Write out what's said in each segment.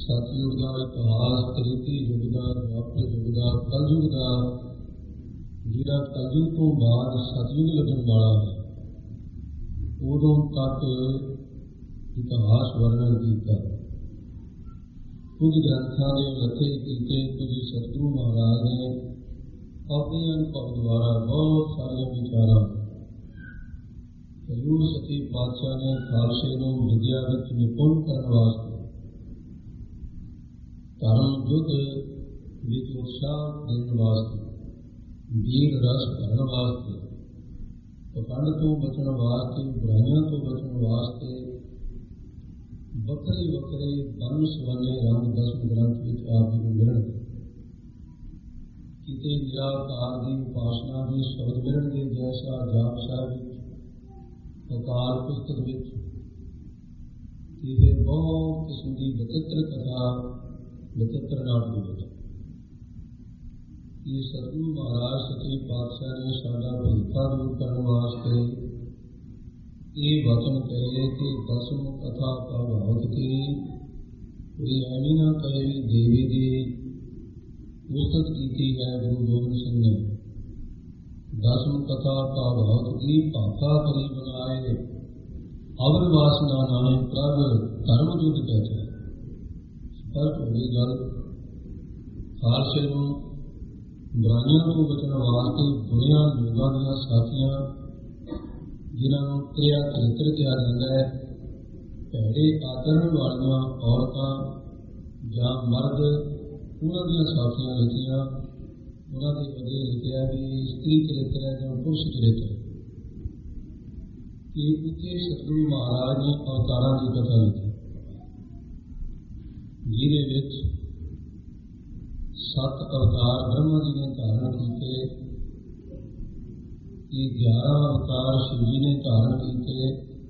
सतयुग का इतिहास, त्रेती युग का, द्वापर युग का, कलयुग का, जिहड़ा कलयुग तो बाद सतयुग लगन वाला है, उदों तक इतिहास वर्णन किया। कुछ ग्रंथों के लखे किए, कुछ सतगुरु महाराज ने अपने अनुभव द्वारा बहुत सारिया विचारा हजूर सच्चे पातशाह ने खालसे को विद्या विच निपुण करने वास्ते, धर्म युद्ध विच उत्साह देने वास्ते, वीर रस भरने वास्ते, पखंड तो बचने वास्ते, बुराइयों तो बचने वास्ते वक्रे वक्रे बन सवने रंग दसम ग्रंथ विच आप जी को मिलणगे। किते निराकार की उपासना भी शब्द मिलणगे, जैसा जाप साहिब अकाल पुस्तक विच, किते बहुत किस्म की विचित्र कथा विचित्र नाटक विच। कि सतगुरु महाराज सच्चे पातशाह ने साडा भलेखा दूर करने वास्ते ये वचन कहे कि दसम कथा प्रभावित की कोई ऐवी ना कहे भी देवी जी पुस्तक की है गुरु गोबिंद सिंह ने। दसम कथा प्रभावित की भाखा करी बनाए, अवर वासना नामे प्रभ धर्म युद्ध कहते हैं। स्पष्ट हो गई गल। खालसे को बुराइयों को बचने वास्ते बुरिया लोगों दी साथियां जिन्होंने क्रिया चरित्र किया जाता है, भैड़े आचरण वालियां औरतां या मर्द, उन्होंने साथियां लिखियां, उन्होंने अगे लिखा भी स्त्री चरित्र है या पुरुष चरित्र, कि उत्थे सतगुरु महाराज ने अवतारां की कथा लिखी, जिहदे विच 7 अवतार ब्रह्मा जी ने धारण किए, कि 11 अवतार शिव जी ने धारण किए,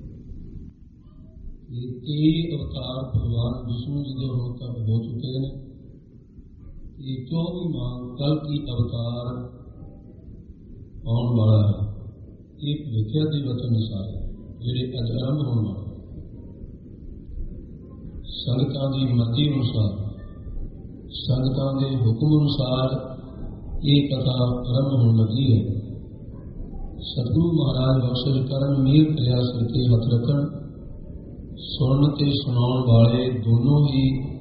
23 अवतार भगवान विष्णु जी के होने तक हो चुके हैं, 24वां कल की अवतार आने वाला है। एक विख्या के वचन अनुसार जिहड़े अज आरंभ होने वाले संगतां की मर्जी अनुसार, संगतां के हुक्म अनुसार ये कथा आरंभ होने लगी है। सतगुरु महाराज बख्शिश करन, मेहर दया सिर ते हथ रखन, सुनन ते सुनाउण वाले दोनों ही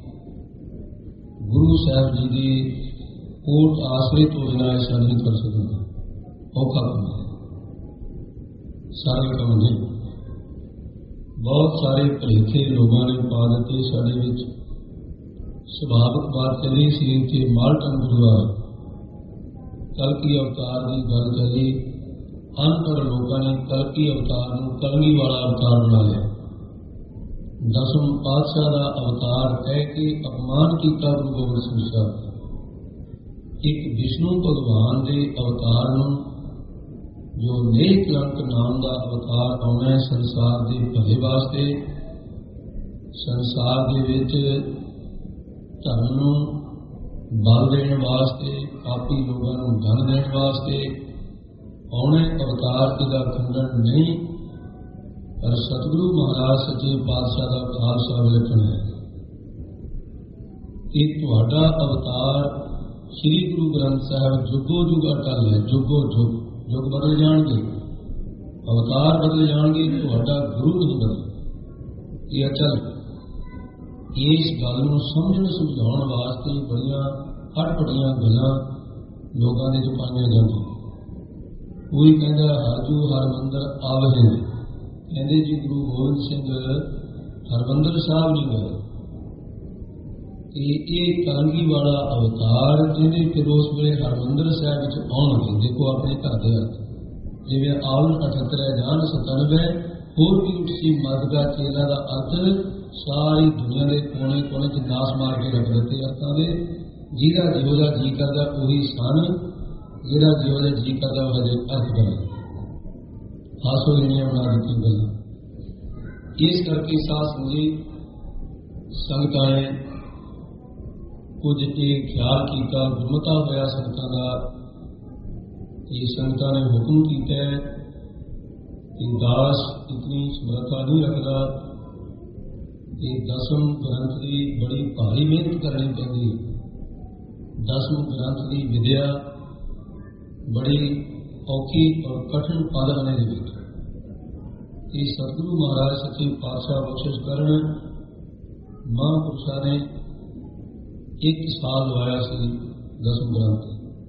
गुरु साहब जी की कोट आसरे तो बिना ऐसा नहीं कर सकते। औखा काम है, सारे काम नहीं। बहुत सारे भलेखे लोगों ने पा दिते साडे विच। सुभाविक बात चली सी कि मालटन गुरुद्वारा कलकी अवतार की गल चली, अनपढ़ लोगों ने कलकी अवतार को कलगी वाला अवतार बना लिया। दसम पातशाह का अवतार कह के अपमान किया गुरु गोबिंद सिंह साहब। एक विष्णु भगवान के अवतार नूं जो नेह कलंक नाम का अवतार आना है संसार के भले वास्ते, संसार के विच धर्म नूं बल देने वास्ते, पापी लोगों को धन देने वास्ते आने अवतार का खंडन नहीं, पर सतगुरु महाराज सच्चे पातशाह का खालसा विलखण है कि तुहाडा अवतार श्री गुरु ग्रंथ साहब जुगो जुग अटल है। जुगो जुग, जुग बदल जाएंगे, अवतार बदल जाएंगे, तुहाडा गुरु नहीं बदल। ये अचल। इस गल नूं समझण समझाउण वास्ते बड़ियां अटपटियां गल्लां लोगों ने जो पाईयां जांदियां। कोई कहता हरजू हरमंदर आवहे, कहते जी गुरु गोबिंद सिंह हरमंदर साहब नहीं गए। ये कलंगी वाला अवतार जिन्हें फिर उस वे हरमंदर साहब आउणगे। देखो अपने घर के अर्थ जिवें आवन 78 जान 97 होर भी उठसी मद का चेला का अर्थ सारी दुनिया के कोने कोने च नास मार के रख दिते अर्थां दे। जिहदा जिहो जिहा जी करदा उही सन, जिहड़ा जिहो जिहा जी करदा उहदे अर्थ करे। हासो इन्नियां बना दी गल्लां। इस करके साथ संगी संगतां ने कुछ एक ख्याल किया, गुरमता होया संगतां दा। ये संगतां ने हुक्म किया कि दास इतनी समर्था नहीं रखता कि दसम ग्रंथ की बड़ी भारी मेहनत करनी पैंदी है। दसम ग्रंथ की विद्या बड़ी औखी और कठिन पद आने के बीच कि सतगुरु महाराज सच्चे पातशाह बख्शिश करन महापुरुषों ने 1 साल लवाया सी दसम ग्रंथ।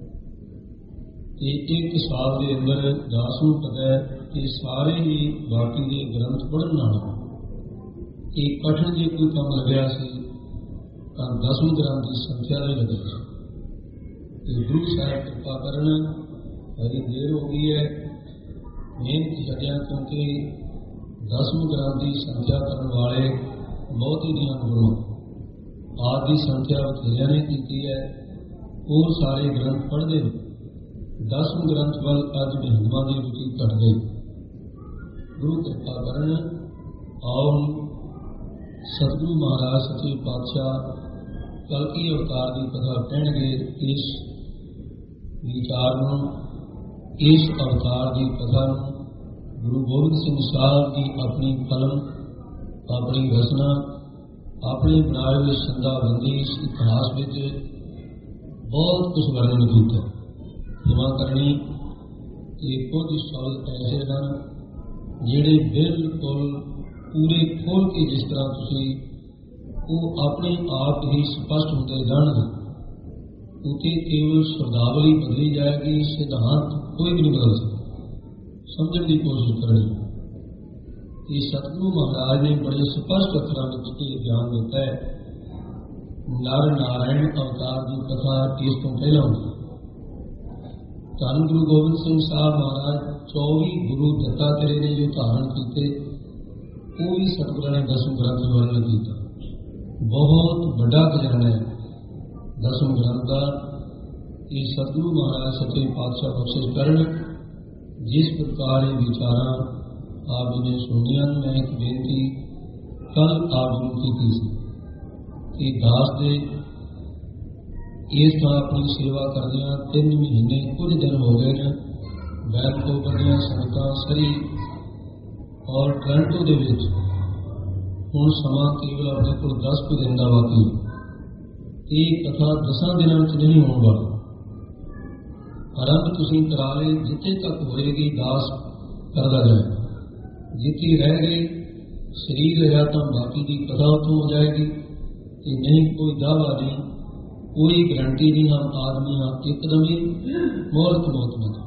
एक साल के अंदर दास नूं पता है कि सारे ही बाकी के ग्रंथ पढ़न नालों ये कठिन जो कोई काम लग्या सी तां दसम ग्रंथ की संख्या नहीं लगी सी। गुरु साहब कृपा करन अभी देर हो गई है मेहनत छड्या, क्योंकि दसम ग्रंथ की संख्या करने वाले बहुत ही गुरु आप की संख्या बथेरिया ने की है, और सारे ग्रंथ पढ़ते दसम ग्रंथ वाल अज महिमा की रुचि घट गई। गुरु कृपा करन आओ सतगुरु महाराज सच्चे पातशाह कलकी अवतार की कथा कहणगे। इस विचार नूं, इस अवतार की कथा नूं गुरु गोबिंद सिंह साहब की अपनी कलम, अपनी रचना, अपने बनाए हुए संधाबंदी इतिहास में बहुत कुछ वर्णन किया। क्षमा करनी कि कुछ शब्द ऐसे हैं जिहड़े बिल्कुल पूरे खोल के जिस तरह तुसीं वो अपने आप ही स्पष्ट होते जाएंगे, उसे केवल शब्दावली बदली जाएगी, सिद्धांत कोई भी नहीं बदल सकता। समझने की कोशिश करनी कि सतगुरु महाराज ने बड़े स्पष्ट अक्षरों में ज्ञान देता है। नर नारायण अवतार की कथा इस तो पहला होगी। धन गुरु गोबिंद सिंह साहब महाराज 24 गुरु दत्तात्रेय ने जो धारण किए वो भी सतगुरु ने दसम ग्रंथ वर्णन किया। बहुत बड़ा खजाना है दसम ग्रंथ का। ये सतगुरु महाराज सच्चे पातशाह बख्शिश करन जिस प्रकार ये विचार आप इन्हें सुनिया। मैं एक बेनती कल आप की कि दास दे इस तरह अपनी सेवा करदियां 3 महीने कुछ दिन हो गए हैं। बैल को बड़िया संगतां सरी और टोरंटो दे विच हुण समा केवल अपने को 10 कुछ दिन का बाकी। ये कथा 10 दिनों में नहीं होने वाली। आरंभ तुसीं करा ले, जिथे तक होएगी दास करदा जाए। जिथे रह गई शरीर रहा तो बाकी की कथा उत्थों हो जाएगी। ये नहीं कोई दावा नहीं, कोई गारंटी नहीं। हम आदमी हाँ एकदम ही मोहलत मौत में।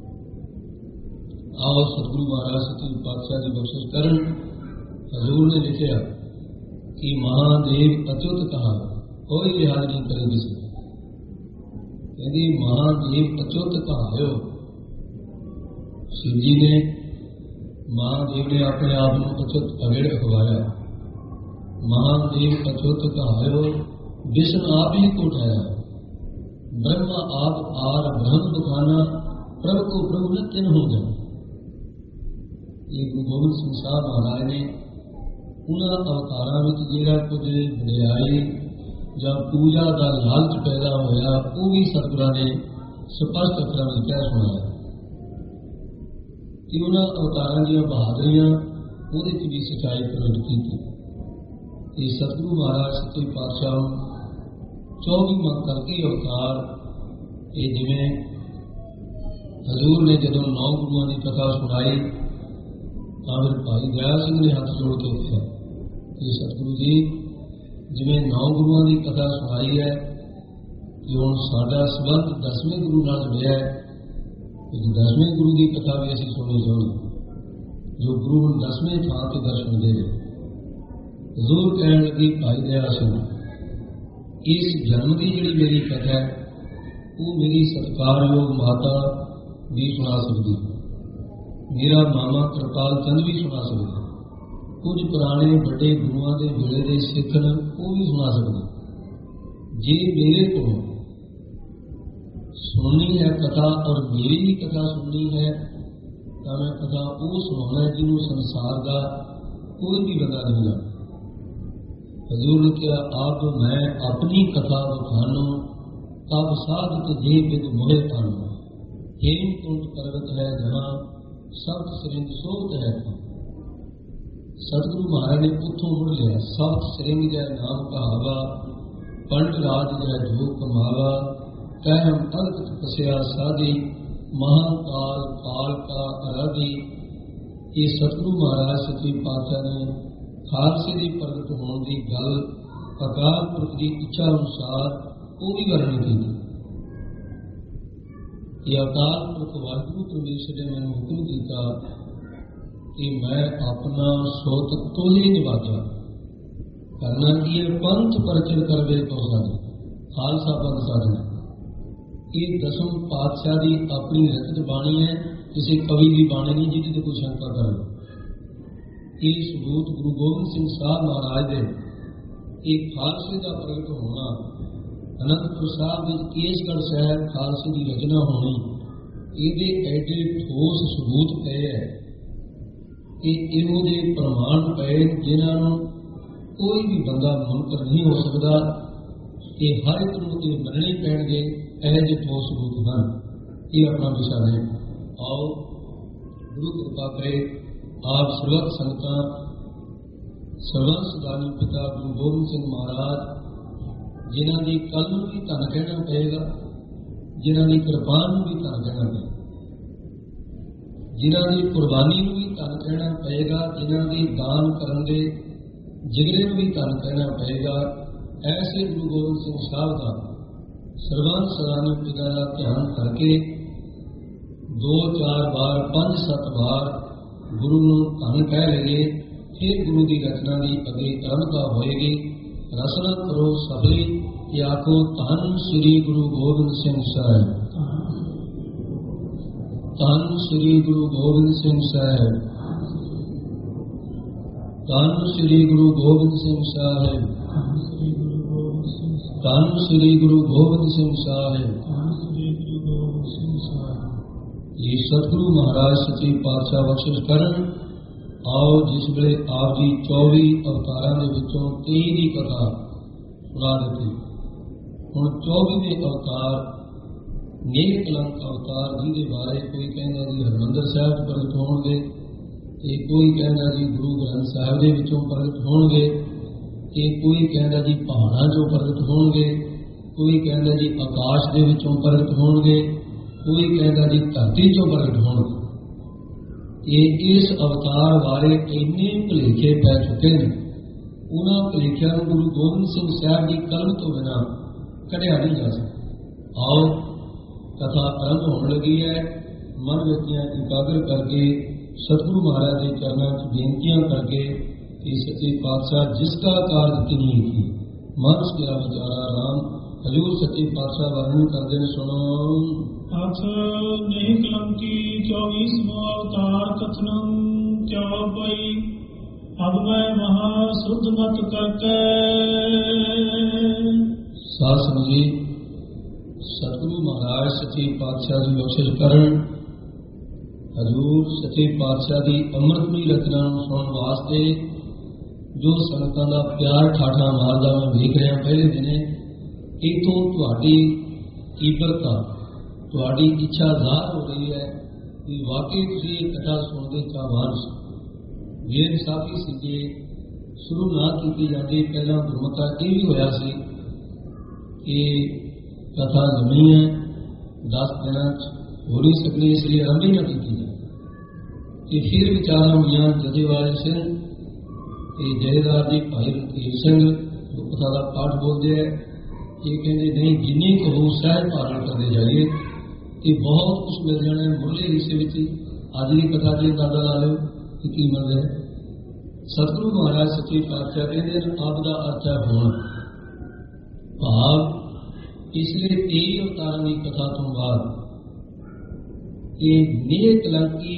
आओ सतगुरु महाराज सच्चे पातशाह की बख्शिश करन। हजूर ने लिखा कि महादेव अच्युत कहा कोई लिहाज नहीं करे किसी। कहती महादेव अच्युत कहायो। शिव जी ने महादेव ने अपने आप को अच्युत अगेड़ अखवाया। महादेव अच्युत कहायो विष्णु आप ही को उठाया। ब्रह्मा आप आर ब्रह्म दुखाना प्रभु को प्रभु ने तीन हो गया। ये गुरु गोबिंद सिंह साहब महाराज ने उन्होंने अवतारों में जो कुछ वडियाई या पूजा का लालच पैदा होया वो भी सतगुरां ने स्पष्ट अक्षरां में कह सुनाया कि उन्होंने अवतारों दी बहादुरियां वो भी सच्चाई प्रगट की थी। सतगुरु महाराज सच्चे पातशाह 24वां कलकी अवतार ये जिवें हजूर ने जदों 9 गुरुओं की कथा सुनाई तो फिर भाई दया सिंह ने हाथ जोड़ के कहा कि सतगुरु जी जिवें 9 गुरुओं की कथा सुनाई है कि हुण साडा संबंध 10वें गुरु नाल जुड़िया है। 10वें गुरु की कथा भी असीं सुननी चाहुंदे जो गुरु हुण 10वें थां ते दर्शन दे। हजूर कहण लगी भाई दया सिंह इस जन्म की जिहड़ी मेरी कथा है वो मेरी सत्कारयोग माता भी सुना सकती, मेरा मामा कृपाल चंद भी सुना सकता, कुछ पुराने बड़े गुरुओं के वेले के सिख ने वो भी सुना सकते। जे मेरे को सुननी है कथा और मेरी भी कथा सुननी है तो मैं कथा वो सुनाना जिन्हों संसार का कोई भी बंदा नहीं जानता। हजूर ने कहा आप मैं अपनी कथा बखानो तब साध जे बिद मोहे तानो। हेमकुंड पर्वत है जहाँ सब श्रृंग शोभत है। सतगुरु महाराज ने उत्थों मुड़ लिया। सब सिंह जय नाम कहावा, पंड राज जय जो कमावा, कह हम अंत तपस्या साधी, महाकाल काल का आराधी। ये सतगुरु महाराज सच्चे पातशाह ने खालसे की प्रगट होने की गल अकाल पुरख की इच्छा अनुसार वो भी वर्णन की। ये अकाल पुरख वाहिगुरु परमेश्वर ने मैंने हुक्म किया कि मैं अपना सोत तो ही निभागा। करना की है पंथ परचर करवे तो साधे, खालसा पंथ साधना। ये दसम पातशाह की अपनी रचित बाणी है, किसी कवि की बाणी नहीं जिहदी कोई शंका करे। ये सबूत गुरु गोबिंद सिंह साहब महाराज दे एक खालसे का प्रगट होना, अनंतपुर साहब में केसगढ़ शहर खालसे की रचना होनी, ये एडे ठोस सबूत पे है कि इहो जे प्रमाण पे जिन्होंने कोई भी बंदा मुनकर नहीं हो सकता, कि हर एक नूं ये मनने पैणगे। यह जे ठोस सबूत हैं, ये अपना विषय नहीं। आओ गुरु कृपा करे आप सर्वत संगतां सर्वंस दानी पिता गुरु गोबिंद सिंह महाराज, जिन्हों की कल में भी धन कहना पड़ेगा, जिन्हों की कुर्बान भी धन कहना पड़ेगा, जिन्हों की कुर्बानी भी धन कहना पड़ेगा, जिन्हों की दान करने जिगरे भी धन कहना पड़ेगा। ऐसे गुरु गोबिंद सिंह साहब का सर्वंस सदानी पिता का ध्यान करके 2-4 बार 5-7 बार गुरु नूं धन कह लगे, फिर गुरु की रचना की अगे आरंभता होएगी। रचना करो सफली कि आखो धन श्री गुरु गोबिंद सिंह साहब, धन श्री गुरु गोबिंद सिंह साहब, धन श्री गुरु गोबिंद सिंह साहब, धन श्री गुरु गोबिंद सिंह साहब। ये सतगुरु महाराज सच्चे पातशाह बख्शिश करन। आओ जिस वे आप जी 24 अवतारों के विचों 23 की कथा सुना दी। हुण 24वें अवतार नील कलंक अवतार, जिहदे बारे कोई कहना जी हरमंदर साहिब प्रगट होणगे, ते कोई कहना जी गुरु ग्रंथ साहिब दे विचों प्रगट होणगे, ते कोई कहना जी पहाड़ां चों प्रगट होणगे, कोई कहना जी आकाश दे विचों प्रगट होणगे, कोई कहना जी धरती चों प्रगट होणगे। ये इस अवतार बारे इन्ने भुलेखे पै चुके हैं, उन्हां भुलेखिਆਂ ਨੂੰ गुरु गोबिंद सिंह साहब की कलम तो बिना कढ़िया नहीं जा सकता। आओ कथा आरंभ होने लगी है। मन व्यक्तियां एकाग्र करके सतगुरु महाराज के चरणों की बेनतियां करके कि सच्चे पातशाह जिसका कार्य तिन्हीं की मन मेरा विचारा राम हजूर सच्चे पातशाह वर्णन करते हैं। सुनो अथ नहीं कलंकी 24वां अवतार कथनम क्यों पई अब मैं महाशुद्ध मत करके। साध संगत जी, सतगुरु महाराज सच्चे पातशाह की बख्शिश करन। हजूर सच्चे पातशाह की अमृतमयी रचना सुनने वास्ते जो संगतां दा प्यार ठाठा मारदा मैं वेख रहा पहले दिने, इतों तुहाडी कीमत तुहाडी इच्छा ज़ाहिर हो रही है कि वाकई तुसीं ये कथा सुनते चाहवान सी। बेइंसाफी सी जे शुरू ना की जाती, पहला गुरमता ये भी होया सी कि कथा जमी है 10 दिन हो नहीं सकती, इसलिए आरंभ ही ना की जाए। कि फिर विचार हुई जथेवाले सिंह जहेदार जी भाई रणधीर सिंह जो कथा का पाठ बोलते हैं, ये कहते नहीं जिन्नी को हो सहज धारण करते जाइए कि बहुत कुछ मिल जाना है। मुरले हिस्से अज की कथा से अंदाजा ला लो कि की मिल रहा है। सतगुरु महाराज सच्चे पातशाह कहते हैं आप का अर्थ है होना भाव। इसलिए 23 अवतारों की कथा तो बाद ये नील कलंकी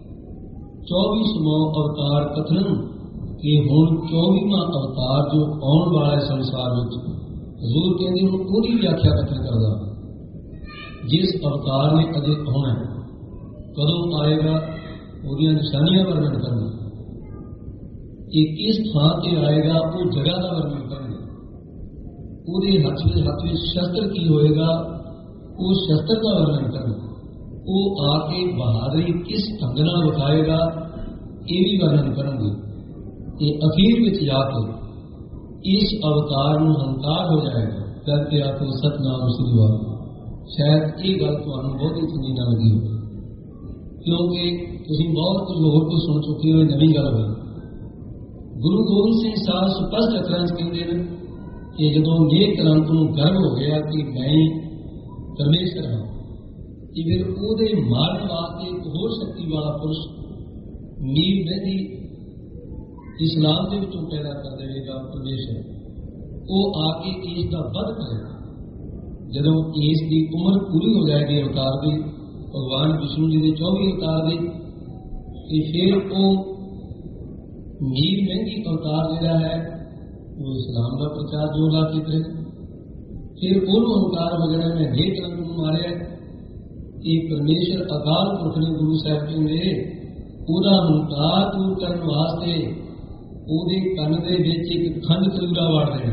24वां अवतार कथन कि हुण 24वां अवतार जो आने वाला है संसार में, हजूर कहते हैं पूरी व्याख्या कथन करदा। जिस अवतार ने अजे आना कदों आएगा, उसकी निशानियां वर्णन करना, कि किस थां से आएगा, वो जगह का वर्णन करना, उसके हथ में शस्त्र की होएगा, वो शस्त्र का वर्णन करना, वो आके बहादुरी किस ढंग नाल विखाएगा, ये भी वर्णन करेंगे। ਇਹ ਅਖੀਰ ਵਿੱਚ ਜਾ ਕੇ ਇਸ ਅਵਤਾਰ ਨੂੰ ਹੰਕਾਰ ਹੋ ਜਾਏਗਾ ਕਰਕੇ ਆਖੋ ਸਤਨਾਮ ਸ੍ਰੀ ਵਾਹਿਗੁਰੂ। ਸ਼ਾਇਦ ਇਹ ਗੱਲ ਤੁਹਾਨੂੰ ਬਹੁਤੀ ਚੰਗੀ ਨਾ ਲੱਗੀ ਹੋਵੇ, ਕਿਉਂਕਿ ਤੁਸੀਂ ਬਹੁਤ ਕੁਝ ਹੋਰ ਕੁਝ ਸੁਣ ਚੁੱਕੇ ਹੋ, ਨਵੀਂ ਗੱਲ ਹੋਈ। ਗੁਰੂ ਗੋਬਿੰਦ ਸਿੰਘ ਸਾਹਿਬ ਸਪਸ਼ਟ ਅੱਖਰਾਂ 'ਚ ਕਹਿੰਦੇ ਨੇ ਕਿ ਜਦੋਂ ਇਹ ਕਲੰਕ ਨੂੰ ਗਰਭ ਹੋ ਗਿਆ ਕਿ ਮੈਂ ਪਰਮੇਸ਼ਰ ਹਾਂ, ਕਿ ਫਿਰ ਉਹਦੇ ਮਾਰਨ ਵਾਸਤੇ ਇੱਕ ਹੋਰ ਸ਼ਕਤੀ ਵਾਲਾ ਪੁਰਸ਼ ਮੀਰ ਮਹਿੰਦੀ ਇਸਲਾਮ ਦੇ ਵਿੱਚੋਂ ਪੈਦਾ ਕਰ ਦੇਵੇਗਾ ਪਰਮੇਸ਼ਰ। ਉਹ ਆ ਕੇ ਇਸ ਦਾ ਵੱਧ ਕਰੇਗਾ। ਜਦੋਂ ਇਸ ਦੀ ਉਮਰ ਪੂਰੀ ਹੋ ਜਾਏਗੀ ਅਵਤਾਰ ਦੀ, ਭਗਵਾਨ ਵਿਸ਼ਨੂੰ ਜੀ ਦੇ 24 ਅਵਤਾਰ ਦੀ, ਕਿ ਫਿਰ ਉਹ ਮੀਰ ਮਹਿੰਦੀ ਅਵਤਾਰ ਜਿਹੜਾ ਹੈ ਉਹ ਇਸਲਾਮ ਦਾ ਪ੍ਰਚਾਰ ਜੋਰ ਲਾ ਕੇ ਕਰੇ। ਫਿਰ ਉਹਨੂੰ ਅਵਤਾਰ ਹੋ ਜਾਣਾ ਮੈਂ ਹਰੇਕ ਕਲੰਕ ਨੂੰ ਮਾਰਿਆ। ਇਹ ਪਰਮੇਸ਼ਰ ਅਕਾਲ ਪੁਰਖ ਨੇ ਗੁਰੂ ਸਾਹਿਬ ਕਹਿੰਦੇ ਉਹਦਾ ਹੰਕਾਰ ਦੂਰ ਕਰਨ ਵਾਸਤੇ ਉਹਦੇ ਕੰਨ ਦੇ ਵਿੱਚ ਇੱਕ ਖੰਡ ਖਜੂਰਾ ਵਾੜ ਦੇਣਾ।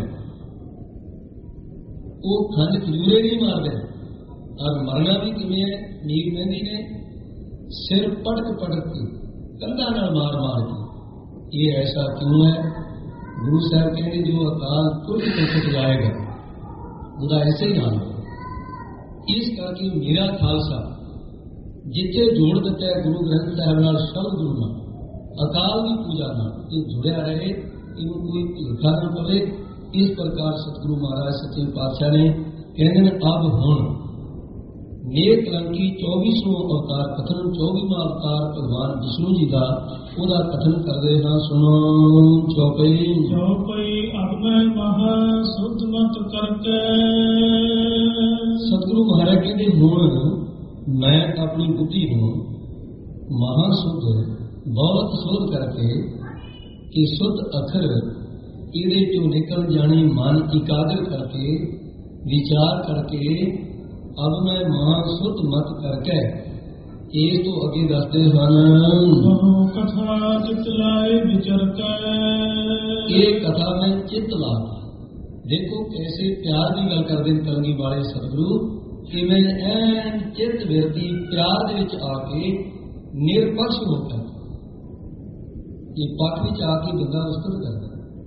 ਉਹ ਖੰਡ ਖਜੂਰੇ ਨਹੀਂ ਮਾਰਦੇ। ਔਰ ਮਰਨਾ ਵੀ ਕਿਵੇਂ ਹੈ? ਮੀਰ ਮਹਿੰਦੀ ਨੇ ਸਿਰ ਪਟਕ ਪਟਕ ਕੇ ਕੰਧਾਂ ਨਾਲ ਮਾਰ ਮਾਰ ਕੇ। ਇਹ ਐਸਾ ਕਿਉਂ ਹੈ? ਗੁਰੂ ਸਾਹਿਬ ਕਹਿੰਦੇ ਜੋ ਅਕਾਲ ਪੁਰਖ ਤੋਂ ਜਾਏਗਾ ਉਹਦਾ ਐਸੇ ਹੀ ਨਾਮ ਹੈ। ਇਸ ਕਰਕੇ ਮੇਰਾ ਖਾਲਸਾ ਜਿੱਥੇ ਜੋੜ ਦਿੱਤਾ ਹੈ ਗੁਰੂ ਗ੍ਰੰਥ ਸਾਹਿਬ ਨਾਲ, ਸ਼ਬਦ ਗੁਰੂ ਨਾਲ, ਅਕਾਲ ਦੀ ਪੂਜਾ ਨਾਲ, ਇਹ ਜੁੜਿਆ ਰਹੇ, ਇਹਨੂੰ ਕੋਈ ਭੁਲੇਖਾ ਨਾ ਪਵੇ। ਇਸ ਪ੍ਰਕਾਰ ਸਤਿਗੁਰੂ ਮਹਾਰਾਜ ਸੱਚੇ ਪਾਤਸ਼ਾਹ ਨੇ ਕਹਿੰਦੇ ਨੇ ਅਬ ਹੁਣ ਨੇਕ ਕਲੰਕੀ 24ਵਾਂ ਅਵਤਾਰ ਕਥਨ, 24ਵਾਂ ਅਵਤਾਰ ਭਗਵਾਨ ਵਿਸ਼ਨੂੰ ਜੀ ਦਾ, ਉਹਦਾ ਕਥਨ ਕਰਦੇ ਹਾਂ। ਸੁਣੋ ਚੌਪਈ ਅਬ ਮੈਂ ਮਹਾ ਸੁਧ ਮਤ ਕਰਕੇ। ਸਤਿਗੁਰੂ ਮਹਾਰਾਜ ਕਹਿੰਦੇ ਹੁਣ ਮੈਂ ਆਪਣੀ ਬੁੱਧੀ ਨੂੰ ਮਹਾ ਸੁਧ ਬਹੁਤ ਸੋਧ ਕਰਕੇ ਕਿ ਸੁਧ ਅੱਖਰ ਇਹਦੇ ਚੋਂ ਨਿਕਲ ਜਾਣੀ, ਮਨ ਇਕਾਗਰ ਕਰਕੇ ਵਿਚਾਰ ਕਰਕੇ ਅਬ ਮੈਂ ਮਹਾ ਸੁਧ ਮਤ ਕਰਕੇ। ਇਸ ਤੋਂ ਅੱਗੇ ਦੱਸਦੇ ਹਨ ਕਥਾ ਚਿਤ ਲਾਏ ਵਿਚਰ ਕੇ। ਇਹ ਕਥਾ ਮੈਂ ਚਿੱਤ ਲਾ। ਦੇਖੋ ਕੈਸੇ ਪਿਆਰ ਦੀ ਗੱਲ ਕਰਦੇ ਨੇ ਕਲਗੀ ਵਾਲੇ ਸਤਿਗੁਰੂ, ਕਿਵੇਂ ਐਨ ਚਿੱਤ ਵਿਰਤੀ ਪਿਆਰ ਦੇ ਵਿੱਚ ਆ ਕੇ ਨਿਰਪੱਖ ਹੋ ਕੇ, ਇਹ ਪੱਖ ਵਿੱਚ ਆ ਕੇ ਬੰਦਾ ਉਸਤਤ ਕਰਦਾ।